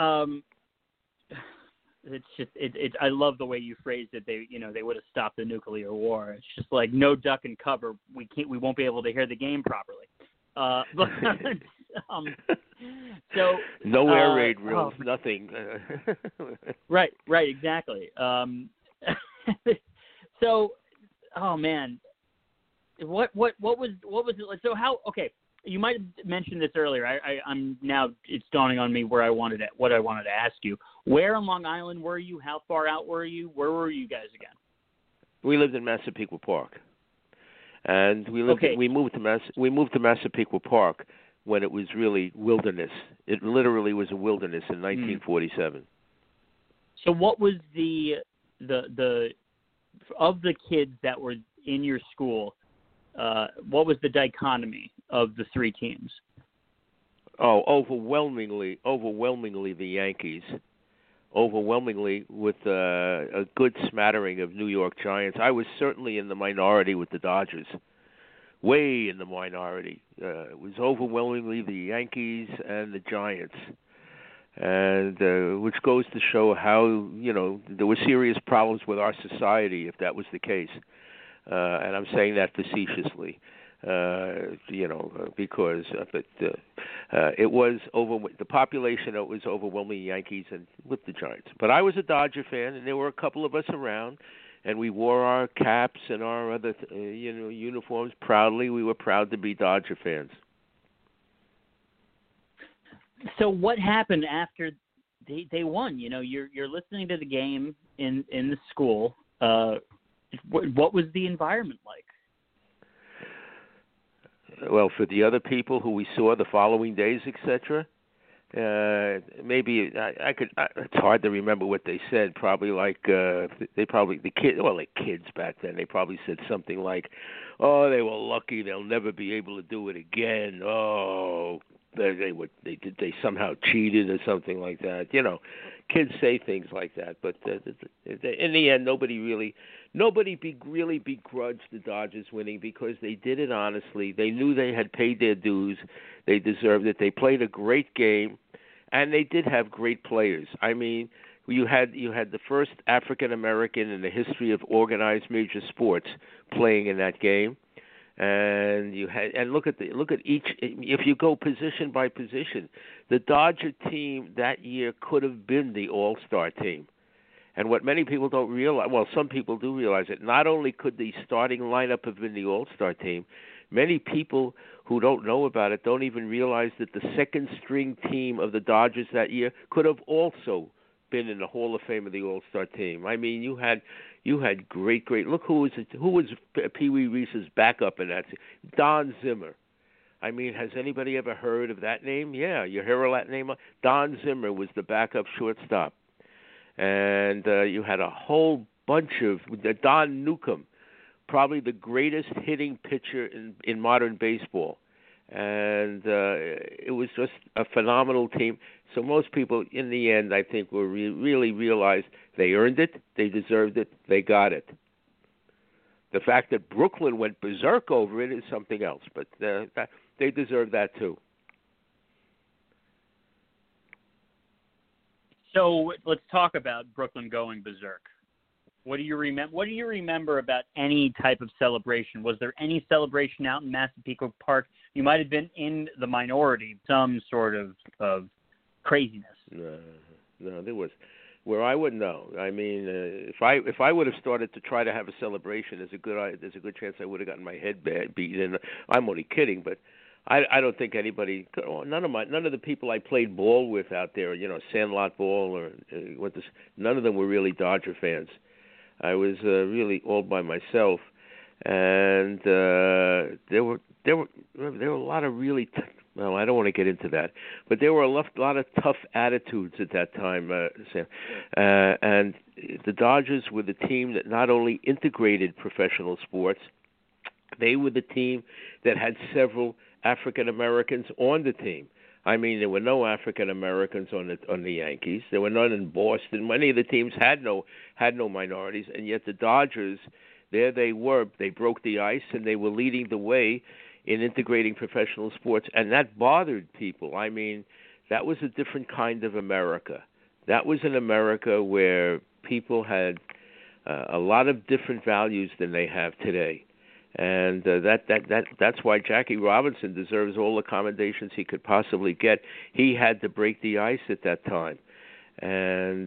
it's just I love the way you phrased it. They would have stopped the nuclear war. It's just like no duck and cover. We won't be able to hear the game properly. But so no air raid rules, nothing. Right, exactly. So, oh man, what was it like? So how? Okay, you might have mentioned this earlier. I'm now it's dawning on me what I wanted to ask you. Where on Long Island were you? How far out were you? Where were you guys again? We lived in Massapequa Park, and we moved to Massapequa Park when it was really wilderness. It literally was a wilderness in 1947. So what was the of the kids that were in your school, what was the dichotomy of the three teams? Oh, overwhelmingly the Yankees. Overwhelmingly with a good smattering of New York Giants. I was certainly in the minority with the Dodgers. Way in the minority. It was overwhelmingly the Yankees and the Giants. And which goes to show how, there were serious problems with our society if that was the case. And I'm saying that facetiously, because it was the population was overwhelmingly Yankees and with the Giants. But I was a Dodger fan, and there were a couple of us around, and we wore our caps and our other, uniforms proudly. We were proud to be Dodger fans. So what happened after they won? You're listening to the game in the school. What was the environment like? Well, for the other people who we saw the following days, etc., maybe I could. It's hard to remember what they said. Probably like the kids back then. They probably said something like, "Oh, they were lucky. They'll never be able to do it again. Oh, they somehow cheated or something like that." Kids say things like that. But in the end, nobody really begrudged the Dodgers winning because they did it honestly. They knew they had paid their dues. They deserved it. They played a great game, and they did have great players. I mean, you had the first African American in the history of organized major sports playing in that game, and look at each. If you go position by position, the Dodger team that year could have been the All-Star team. And what many people don't realize, well, some people do realize it, not only could the starting lineup have been the All-Star team, many people who don't know about it don't even realize that the second-string team of the Dodgers that year could have also been in the Hall of Fame of the All-Star team. I mean, you had great. Look who was Pee Wee Reese's backup in that team? Don Zimmer. I mean, has anybody ever heard of that name? Yeah, you hear of that name? Don Zimmer was the backup shortstop. And you had a whole bunch of Don Newcomb, probably the greatest hitting pitcher in modern baseball. And it was just a phenomenal team. So most people, in the end, I think, will really realize they earned it, they deserved it, they got it. The fact that Brooklyn went berserk over it is something else, but they deserve that too. So let's talk about Brooklyn going berserk. What do you remember about any type of celebration? Was there any celebration out in Massapequa Park? You might have been in the minority, some sort of craziness. No, there was. Where I would know. I mean, if I would have started to try to have a celebration, there's a good chance I would have gotten my head beaten. And I'm only kidding, but I don't think anybody, none of the people I played ball with out there, Sandlot ball or none of them were really Dodger fans. I was really all by myself, and there were a lot of really. Well, I don't want to get into that, but there were a lot of tough attitudes at that time, Sam. And the Dodgers were the team that not only integrated professional sports, they were the team that had several African Americans on the team. I mean, there were no African Americans on the Yankees. There were none in Boston. Many of the teams had no minorities, and yet the Dodgers, there they were. They broke the ice, and they were leading the way in integrating professional sports, and that bothered people. I mean, that was a different kind of America. That was an America where people had a lot of different values than they have today. And that's why Jackie Robinson deserves all the commendations he could possibly get. He had to break the ice at that time, and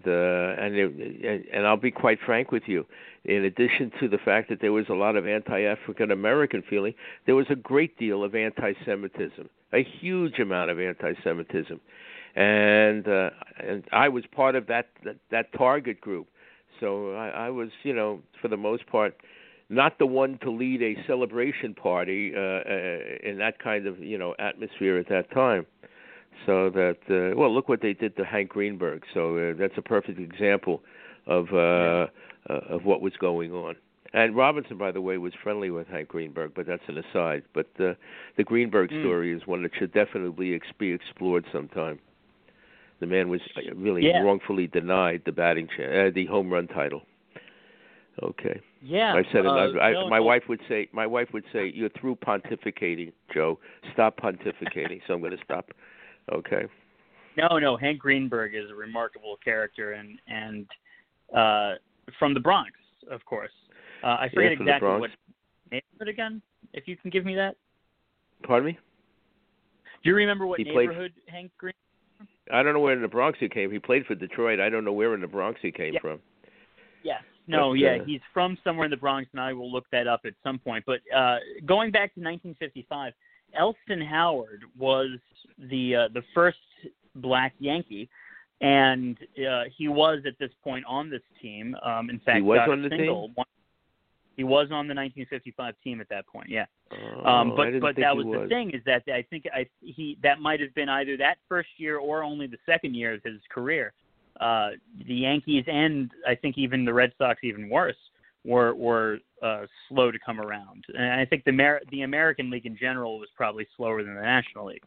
I'll be quite frank with you. In addition to the fact that there was a lot of anti-African American feeling, there was a great deal of anti-Semitism, a huge amount of anti-Semitism, and I was part of that target group. So I was, for the most part, not the one to lead a celebration party in that kind of atmosphere at that time. So that look what they did to Hank Greenberg. So that's a perfect example of what was going on. And Robinson, by the way, was friendly with Hank Greenberg, but that's an aside. But the Greenberg story is one that should definitely be explored sometime. The man was really wrongfully denied the home run title. Okay. Yeah. I said it. My wife would say, "You're through pontificating, Joe. Stop pontificating." So I'm going to stop. Okay. No. Hank Greenberg is a remarkable character, and from the Bronx, of course. I forget exactly what neighborhood again. If you can give me that. Pardon me? Do you remember what neighborhood Hank Greenberg? I don't know where in the Bronx he came. He played for Detroit. I don't know where in the Bronx he came from. Yes. He's from somewhere in the Bronx, and I will look that up at some point. But going back to 1955, Elston Howard was the first black Yankee, and he was at this point on this team. In fact, he was on the team. He was on the 1955 team at that point. Yeah. But that was the thing, is that I think that might have been either that first year or only the second year of his career. The Yankees and I think even the Red Sox, even worse, were slow to come around. And I think the American League in general was probably slower than the National League.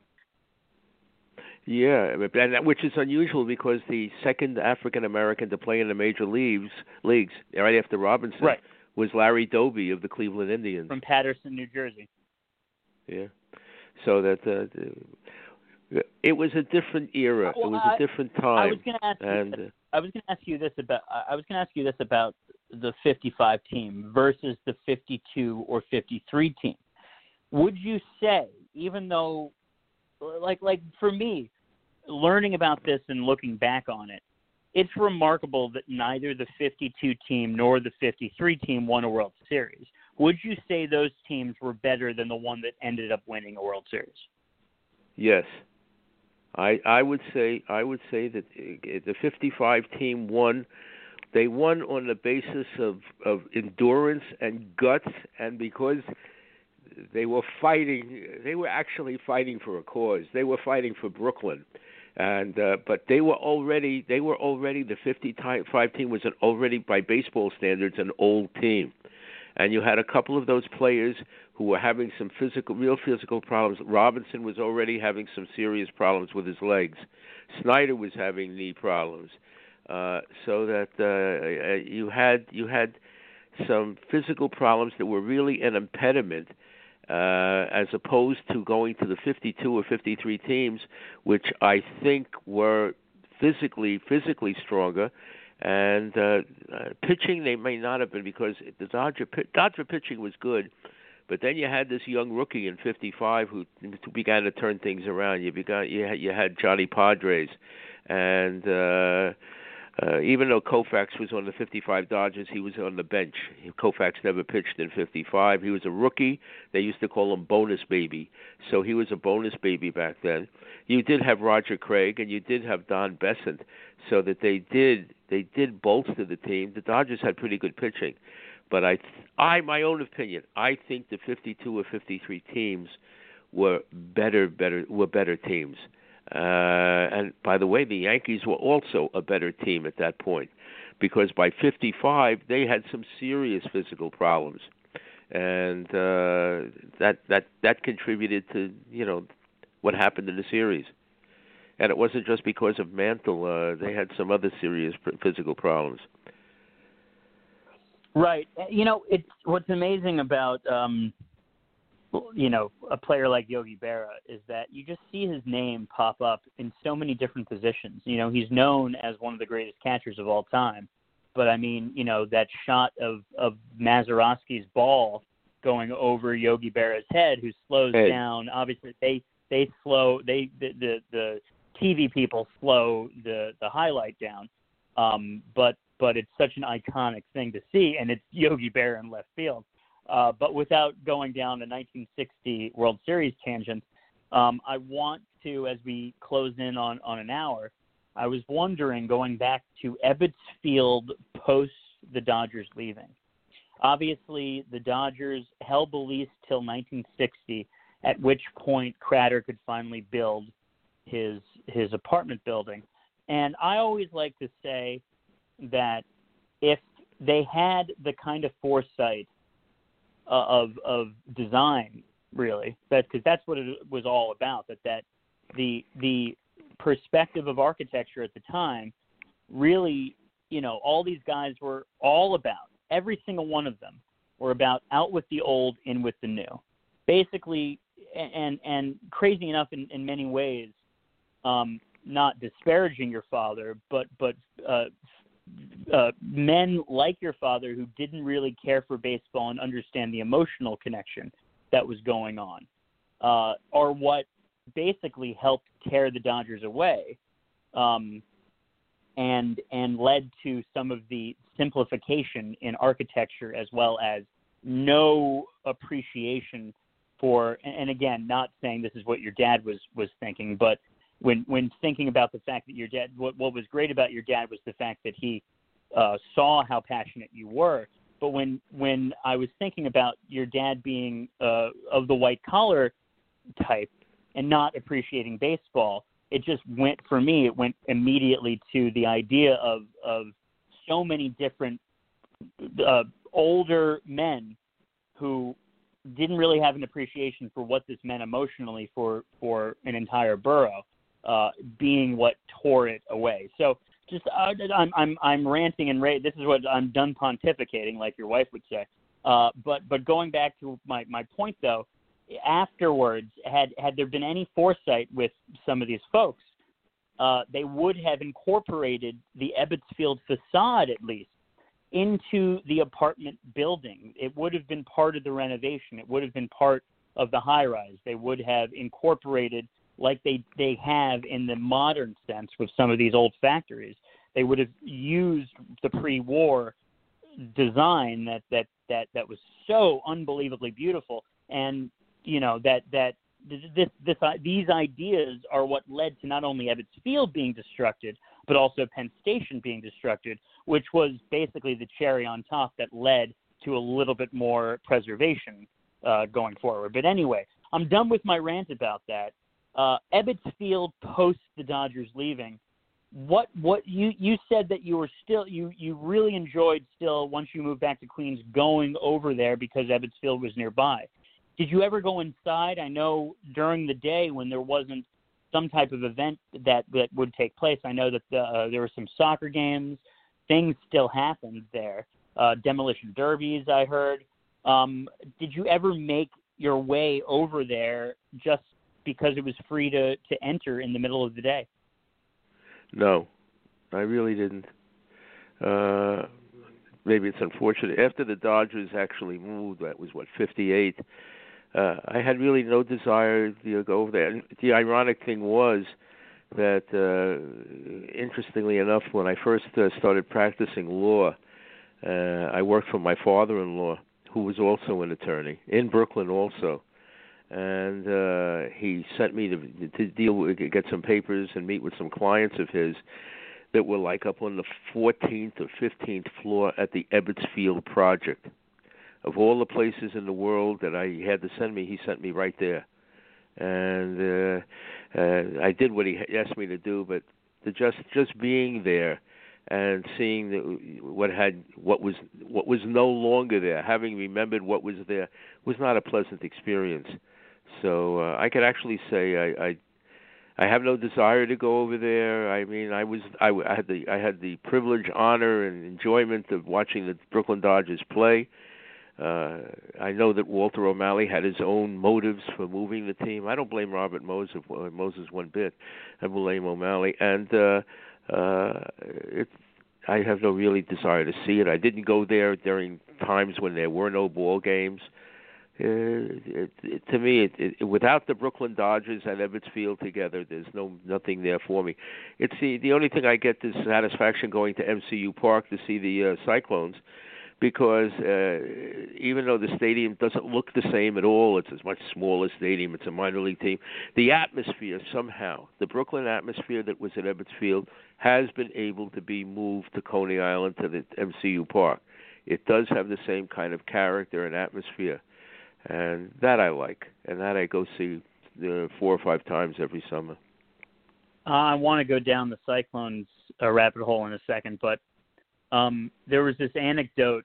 Yeah, which is unusual because the second African American to play in the major leagues right after Robinson was Larry Doby of the Cleveland Indians from Paterson, New Jersey. Yeah, so that. It was a different era. It was a different time. I was going to ask you this about the 55 team versus the 52 or 53 team. Would you say, even though, like for me, learning about this and looking back on it, it's remarkable that neither the 52 team nor the 53 team won a World Series. Would you say those teams were better than the one that ended up winning a World Series? Yes. I would say that the 55 team won. They won on the basis of endurance and guts, and because they were fighting. They were actually fighting for a cause. They were fighting for Brooklyn, and but they were already the 55 team was already by baseball standards an old team, and you had a couple of those players who were having some real physical problems. Robinson was already having some serious problems with his legs. Snyder was having knee problems, so that you had some physical problems that were really an impediment, as opposed to going to the 52 or 53 teams, which I think were physically stronger. And pitching, they may not have been, because the Dodger pitching was good. But then you had this young rookie in 55 who began to turn things around. You had Johnny Padres, and even though Koufax was on the 55 Dodgers, he was on the bench. Koufax never pitched in 55. He was a rookie. They used to call him bonus baby. So he was a bonus baby back then. You did have Roger Craig, and you did have Don Besant, so that they did bolster the team. The Dodgers had pretty good pitching. But my own opinion, I think the 52 or 53 teams were better teams. And by the way, the Yankees were also a better team at that point, because by 55 they had some serious physical problems, and that contributed to what happened in the series. And it wasn't just because of Mantle; they had some other serious physical problems. Right. It's what's amazing about a player like Yogi Berra is that you just see his name pop up in so many different positions. He's known as one of the greatest catchers of all time. But I mean, that shot of Mazeroski's ball going over Yogi Berra's head, who slows down. Obviously, the TV people slow the highlight down. But it's such an iconic thing to see, and it's Yogi Berra in left field. But without going down the 1960 World Series tangent, I want to, as we close in on an hour, I was wondering, going back to Ebbets Field post the Dodgers leaving. Obviously, the Dodgers held the lease till 1960, at which point Crater could finally build his apartment building. And I always like to say that if they had the kind of foresight of design, really, because that's what it was all about, that the perspective of architecture at the time, really, all these guys were all about, every single one of them were about out with the old, in with the new. Basically, and crazy enough in many ways, not disparaging your father, but men like your father who didn't really care for baseball and understand the emotional connection that was going on, are what basically helped tear the Dodgers away, and led to some of the simplification in architecture, as well as no appreciation for, and again, not saying this is what your dad was thinking, but when thinking about the fact that your dad, what was great about your dad was the fact that he saw how passionate you were. But when I was thinking about your dad being of the white collar type and not appreciating baseball, it went immediately to the idea of so many different older men who didn't really have an appreciation for what this meant emotionally for an entire borough, being what tore it away. So just I'm ranting and this is what I'm done pontificating, like your wife would say. But going back to my point though, afterwards, had there been any foresight with some of these folks, they would have incorporated the Ebbets Field facade at least into the apartment building. It would have been part of the renovation. It would have been part of the high-rise. They would have incorporated, like they have in the modern sense with some of these old factories, they would have used the pre-war design that was so unbelievably beautiful, and these ideas are what led to not only Ebbets Field being destructed, but also Penn Station being destructed, which was basically the cherry on top that led to a little bit more preservation going forward. But anyway, I'm done with my rant about that. Ebbets Field post the Dodgers leaving. What you said that you were still you really enjoyed still once you moved back to Queens going over there because Ebbets Field was nearby. Did you ever go inside? I know during the day when there wasn't some type of event that would take place, I know that there were some soccer games. Things still happened there. Demolition derbies, I heard. Did you ever make your way over there just because it was free to enter in the middle of the day? No, I really didn't. Maybe it's unfortunate. After the Dodgers actually moved, that was, 58, I had really no desire to go over there. And the ironic thing was that, interestingly enough, when I first started practicing law, I worked for my father-in-law, who was also an attorney, in Brooklyn also. And he sent me to get some papers and meet with some clients of his that were like up on the 14th or 15th floor at the Ebbets Field project. Of all the places in the world that I had to send me, he sent me right there. And I did what he asked me to do, but just being there and seeing what was no longer there, having remembered what was there, was not a pleasant experience. So I could actually say I have no desire to go over there. I mean, I had the privilege, honor, and enjoyment of watching the Brooklyn Dodgers play. I know that Walter O'Malley had his own motives for moving the team. I don't blame Robert Moses one bit. I blame O'Malley, and I have no really desire to see it. I didn't go there during times when there were no ball games. To me, without the Brooklyn Dodgers and Ebbets Field together, there's nothing there for me. It's the only thing I get is satisfaction going to MCU Park to see the Cyclones, because even though the stadium doesn't look the same at all, it's a much smaller stadium, it's a minor league team, the atmosphere somehow, the Brooklyn atmosphere that was at Ebbets Field, has been able to be moved to Coney Island, to the MCU Park. It does have the same kind of character and atmosphere, and that I like, and that I go see 4 or 5 times every summer. I want to go down the Cyclones rabbit hole in a second, but there was this anecdote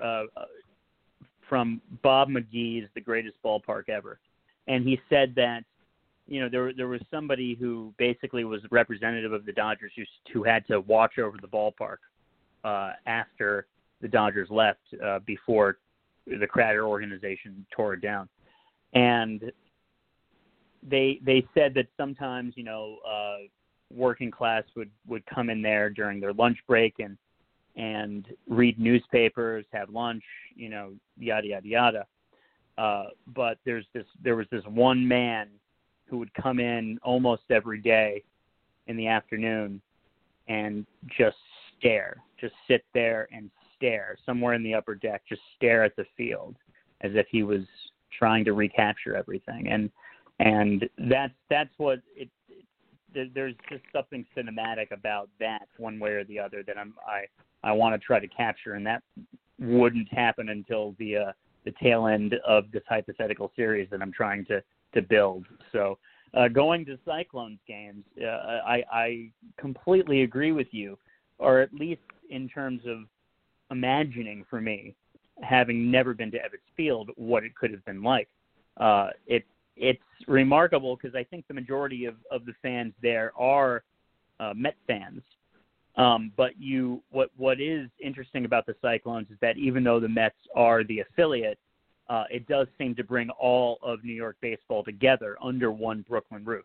from Bob McGee's The Greatest Ballpark Ever, and he said that there was somebody who basically was representative of the Dodgers who had to watch over the ballpark after the Dodgers left before the Crater organization tore it down, and they said that sometimes working class would come in there during their lunch break and read newspapers, have lunch, yada yada yada. But there was this one man who would come in almost every day in the afternoon and just sit there and stare somewhere in the upper deck, just stare at the field as if he was trying to recapture everything. And that's what it. There's just something cinematic about that, one way or the other, that I want to try to capture, and that wouldn't happen until the tail end of this hypothetical series that I'm trying to build. So going to Cyclones games, I completely agree with you, or at least in terms of imagining, for me, having never been to Ebbets Field, what it could have been like. It's remarkable because I think the majority of the fans there are Met fans. But what is interesting about the Cyclones is that even though the Mets are the affiliate, it does seem to bring all of New York baseball together under one Brooklyn roof.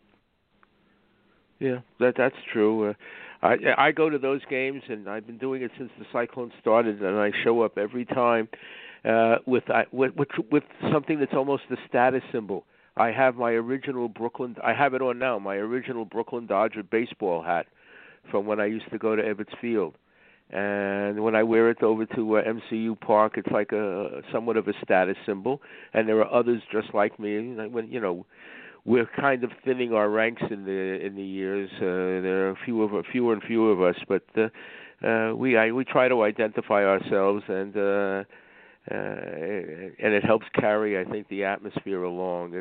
Yeah, that's true. I go to those games, and I've been doing it since the Cyclones started, and I show up every time with something that's almost a status symbol. I have my original Brooklyn. I have it on now. My original Brooklyn Dodger baseball hat from when I used to go to Ebbets Field. And when I wear it over to MCU Park, it's like a somewhat of a status symbol. And there are others just like me. When we're kind of thinning our ranks in the years. There are fewer and fewer of us, but we try to identify ourselves, and it helps carry, I think, the atmosphere along.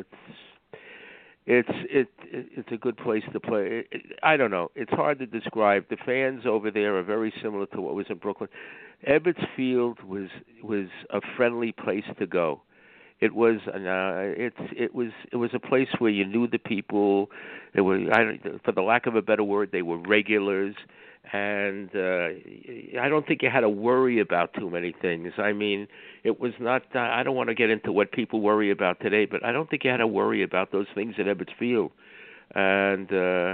It's a good place to play. I don't know. It's hard to describe. The fans over there are very similar to what was in Brooklyn. Ebbets Field was a friendly place to go. It was a place where you knew the people. It was, for the lack of a better word, they were regulars, and I don't think you had to worry about too many things. I mean, it was not. I don't want to get into what people worry about today, but I don't think you had to worry about those things at Ebbets Field, and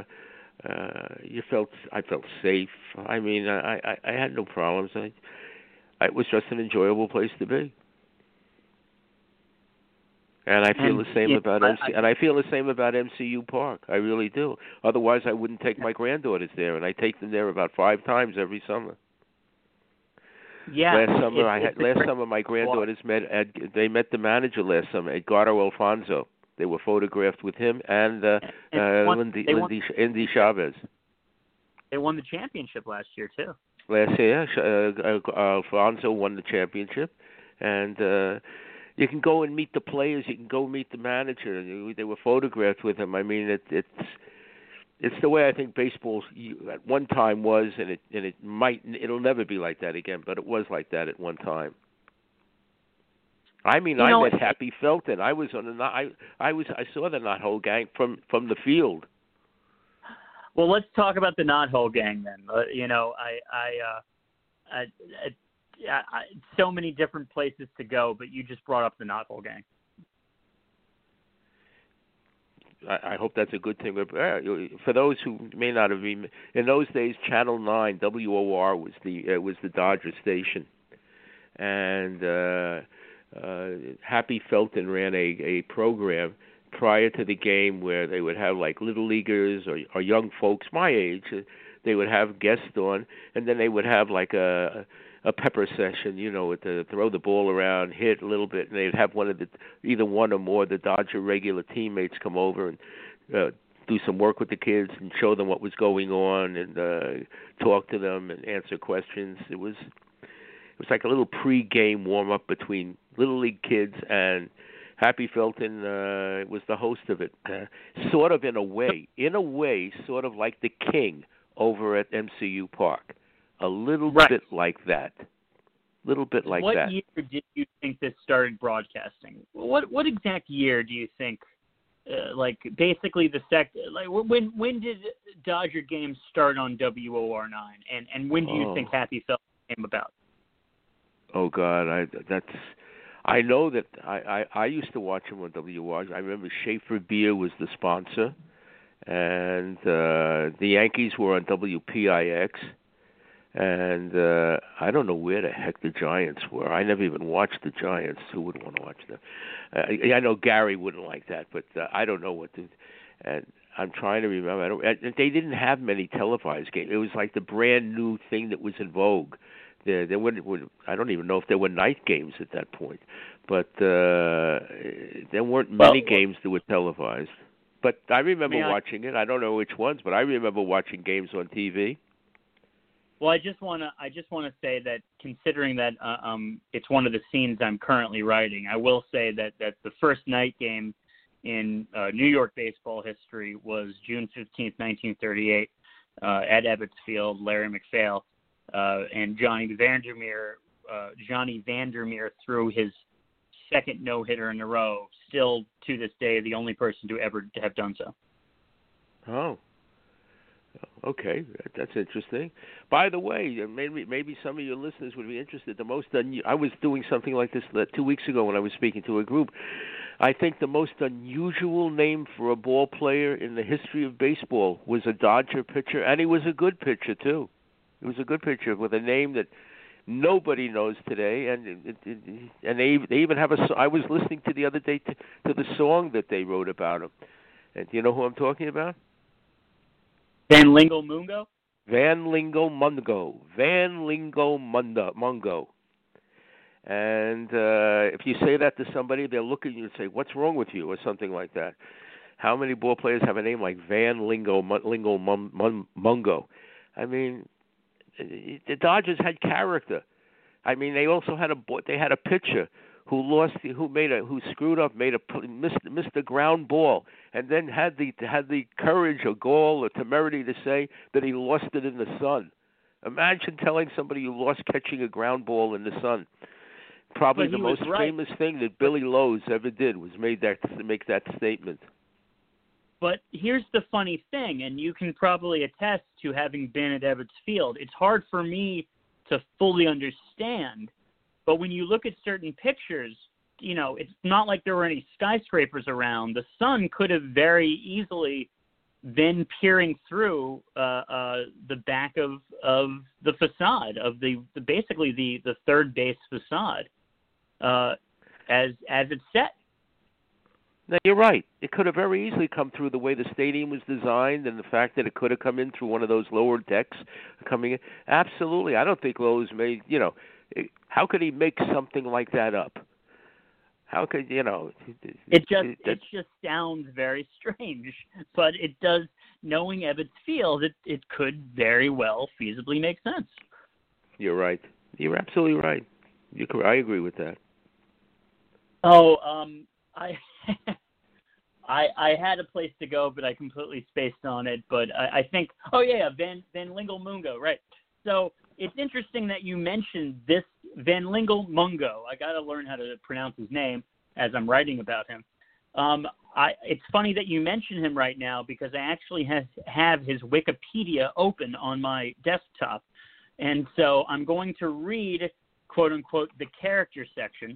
I felt safe. I mean, I had no problems. It was just an enjoyable place to be. And I feel the same about I feel the same about MCU Park. I really do. Otherwise, I wouldn't take my granddaughters there, and I take them there about 5 times every summer. Yeah. Last summer, my granddaughters met the manager last summer, Edgardo Alfonso. They were photographed with him and Indy Chavez. They won the championship last year too. Last year, Alfonso won the championship, and. You can go and meet the players. You can go meet the manager. They were photographed with him. I mean, it's the way I think baseball at one time was, and it'll never be like that again. But it was like that at one time. I mean, I met Happy Felton. I was on I saw the Knothole Gang from the field. Well, let's talk about the Knothole Gang then. So many different places to go, but you just brought up the Knothole Gang. I hope that's a good thing. For those who may not have been, in those days, Channel 9 WOR was the Dodger station, and Happy Felton ran a program prior to the game where they would have like little leaguers or young folks my age. They would have guests on, and then they would have like a pepper session, to throw the ball around, hit a little bit, and they'd have either one or more of the Dodger regular teammates come over and do some work with the kids and show them what was going on and talk to them and answer questions. It was like a little pre-game warm-up between Little League kids, and Happy Felton was the host of it, sort of in a way, sort of like the King over at MCU Park. A little bit like that. What year did you think this started broadcasting? What exact year do you think? Basically when did Dodger games start on WOR 9, and when do you think Happy Felton came about? Oh God, I know that I used to watch him on WOR. I remember Schaefer Beer was the sponsor, and the Yankees were on WPIX. And I don't know where the heck the Giants were. I never even watched the Giants. Who would want to watch them? I know Gary wouldn't like that, but I don't know what to. And I'm trying to remember. They didn't have many televised games. It was like the brand new thing that was in vogue. There I don't even know if there were night games at that point, but there weren't many games that were televised. But I remember watching it. I don't know which ones, but I remember watching games on TV. Well, I just want to say that considering that it's one of the scenes I'm currently writing, I will say that the first night game in New York baseball history was June 15th, 1938, at Ebbets Field. Larry MacPhail and Johnny Vandermeer threw his second no-hitter in a row. Still to this day, the only person to ever have done so. Oh. Okay, that's interesting. By the way, maybe some of your listeners would be interested. I was doing something like this 2 weeks ago when I was speaking to a group. I think the most unusual name for a ball player in the history of baseball was a Dodger pitcher, and he was a good pitcher too. He was a good pitcher with a name that nobody knows today, and they even have I was listening to the other day to the song that they wrote about him. And do you know who I'm talking about? Van Lingle Mungo? Mungo. And if you say that to somebody, they'll look at you and say, "What's wrong with you?" or something like that. How many ball players have a name like Mungo? I mean, the Dodgers had character. I mean, they also had a pitcher who screwed up, missed the ground ball, and then had the courage or gall or temerity to say that he lost it in the sun. Imagine telling somebody you lost catching a ground ball in the sun. Probably the most famous thing that Billy Lowe's ever did was make that statement. But here's the funny thing, and you can probably attest to having been at Ebbets Field. It's hard for me to fully understand, but when you look at certain pictures, you know, it's not like there were any skyscrapers around. The sun could have very easily been peering through the back of the facade of basically the third base facade as it's set. No, you're right. It could have very easily come through the way the stadium was designed and the fact that it could have come in through one of those lower decks coming in. Absolutely. I don't think Lowe's made, how could he make something like that up? How could, It just sounds very strange, but it does, knowing Ebbets Field, it could very well feasibly make sense. You're right. You're absolutely right. I agree with that. Oh, I had a place to go, but I completely spaced on it. But I think, Van Lingle Mungo, right? So it's interesting that you mentioned this Van Lingle Mungo. I got to learn how to pronounce his name as I'm writing about him. It's funny that you mention him right now because I actually have his Wikipedia open on my desktop, and so I'm going to read, quote unquote, the character section.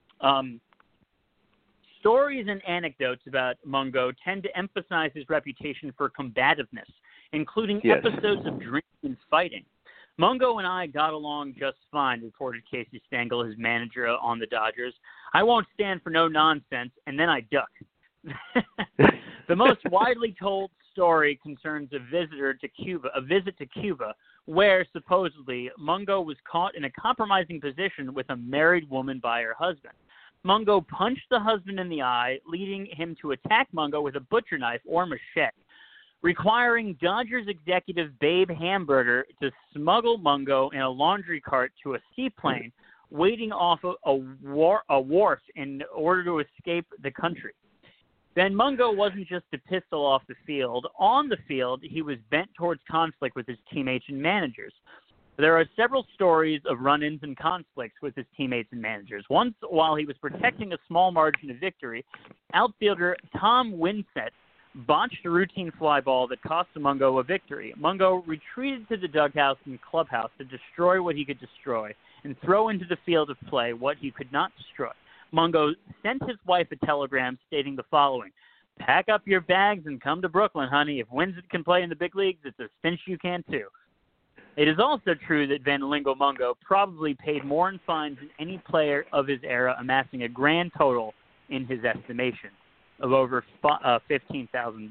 Stories and anecdotes about Mungo tend to emphasize his reputation for combativeness, including episodes of drinking and fighting. Mungo and I got along just fine, reported Casey Stengel, his manager on the Dodgers. I won't stand for no nonsense, and then I duck. The most widely told story concerns a visit to Cuba, where supposedly Mungo was caught in a compromising position with a married woman by her husband. Mungo punched the husband in the eye, leading him to attack Mungo with a butcher knife or machete, requiring Dodgers executive Babe Hamburger to smuggle Mungo in a laundry cart to a seaplane waiting off a wharf in order to escape the country. Then Mungo wasn't just a pistol off the field. On the field, he was bent towards conflict with his teammates and managers. There are several stories of run-ins and conflicts with his teammates and managers. Once, while he was protecting a small margin of victory, outfielder Tom Winsett botched a routine fly ball that cost Mungo a victory. Mungo retreated to the dugout and clubhouse to destroy what he could destroy and throw into the field of play what he could not destroy. Mungo sent his wife a telegram stating the following: "Pack up your bags and come to Brooklyn, honey. If Winsett can play in the big leagues, it's a cinch you can too." It is also true that Van Lingle Mungo probably paid more in fines than any player of his era, amassing a grand total, in his estimation, of over $15,000.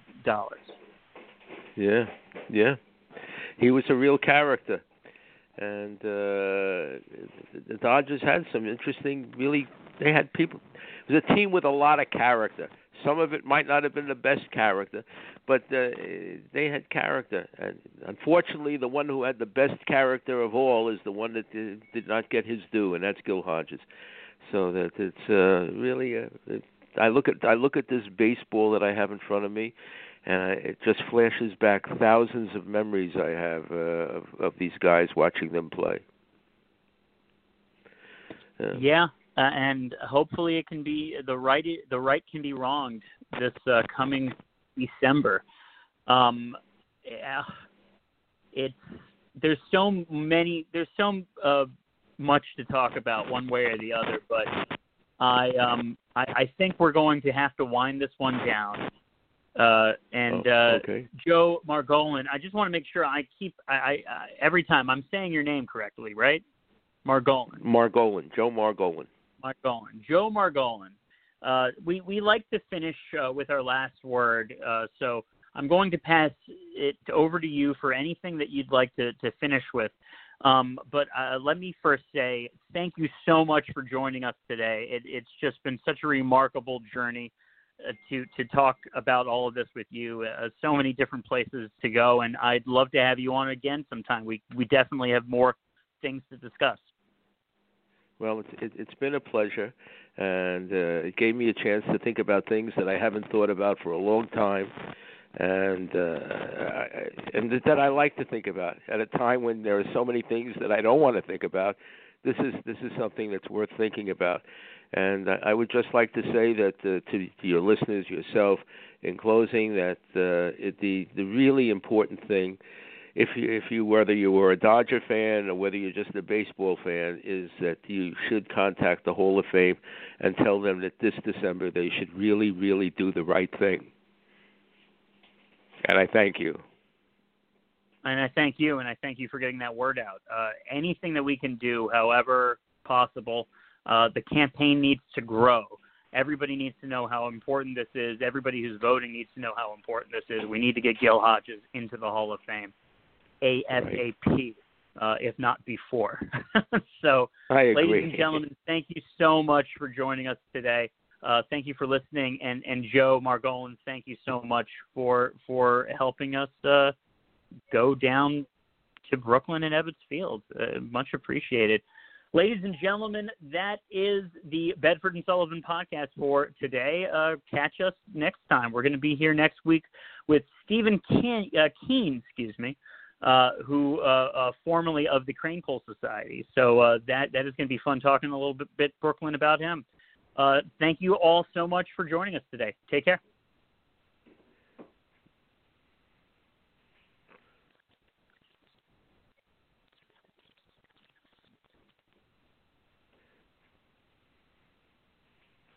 Yeah. He was a real character. And the Dodgers had some interesting, they had people. It was a team with a lot of character. Some of it might not have been the best character, but they had character. And unfortunately, the one who had the best character of all is the one that did not get his due, and that's Gil Hodges. So that it's really. I look at this baseball that I have in front of me, and it just flashes back thousands of memories I have of these guys watching them play. And hopefully it can be the right can be wronged this coming December. There's so much to talk about one way or the other, but I think we're going to have to wind this one down. Okay. Joe Margolin, I just want to make sure I every time I'm saying your name correctly, right? Margolin. Joe Margolin. Joe Margolin. We like to finish with our last word, so I'm going to pass it over to you for anything that you'd like to finish with. But let me first say thank you so much for joining us today. It's just been such a remarkable journey to talk about all of this with you. So many different places to go, and I'd love to have you on again sometime. We definitely have more things to discuss. Well, it's been a pleasure, and it gave me a chance to think about things that I haven't thought about for a long time, and that I like to think about at a time when there are so many things that I don't want to think about. This is something that's worth thinking about, and I would just like to say that to your listeners, yourself, in closing, that the really important thing, if you whether you were a Dodger fan or whether you're just a baseball fan, is that you should contact the Hall of Fame and tell them that this December they should really, really do the right thing. And I thank you. And I thank you, and I thank you for getting that word out. Anything that we can do, however possible, the campaign needs to grow. Everybody needs to know how important this is. Everybody who's voting needs to know how important this is. We need to get Gil Hodges into the Hall of Fame ASAP, if not before. So, I agree. Ladies and gentlemen, thank you so much for joining us today. Thank you for listening. And Joe Margolin, thank you so much for helping us go down to Brooklyn and Ebbets Field. Much appreciated. Ladies and gentlemen, that is the Bedford and Sullivan podcast for today. Catch us next time. We're going to be here next week with Stephen Keene, who formerly of the Crane Pole Society. So that is going to be fun talking a little bit Brooklyn about him. Thank you all so much for joining us today. Take care.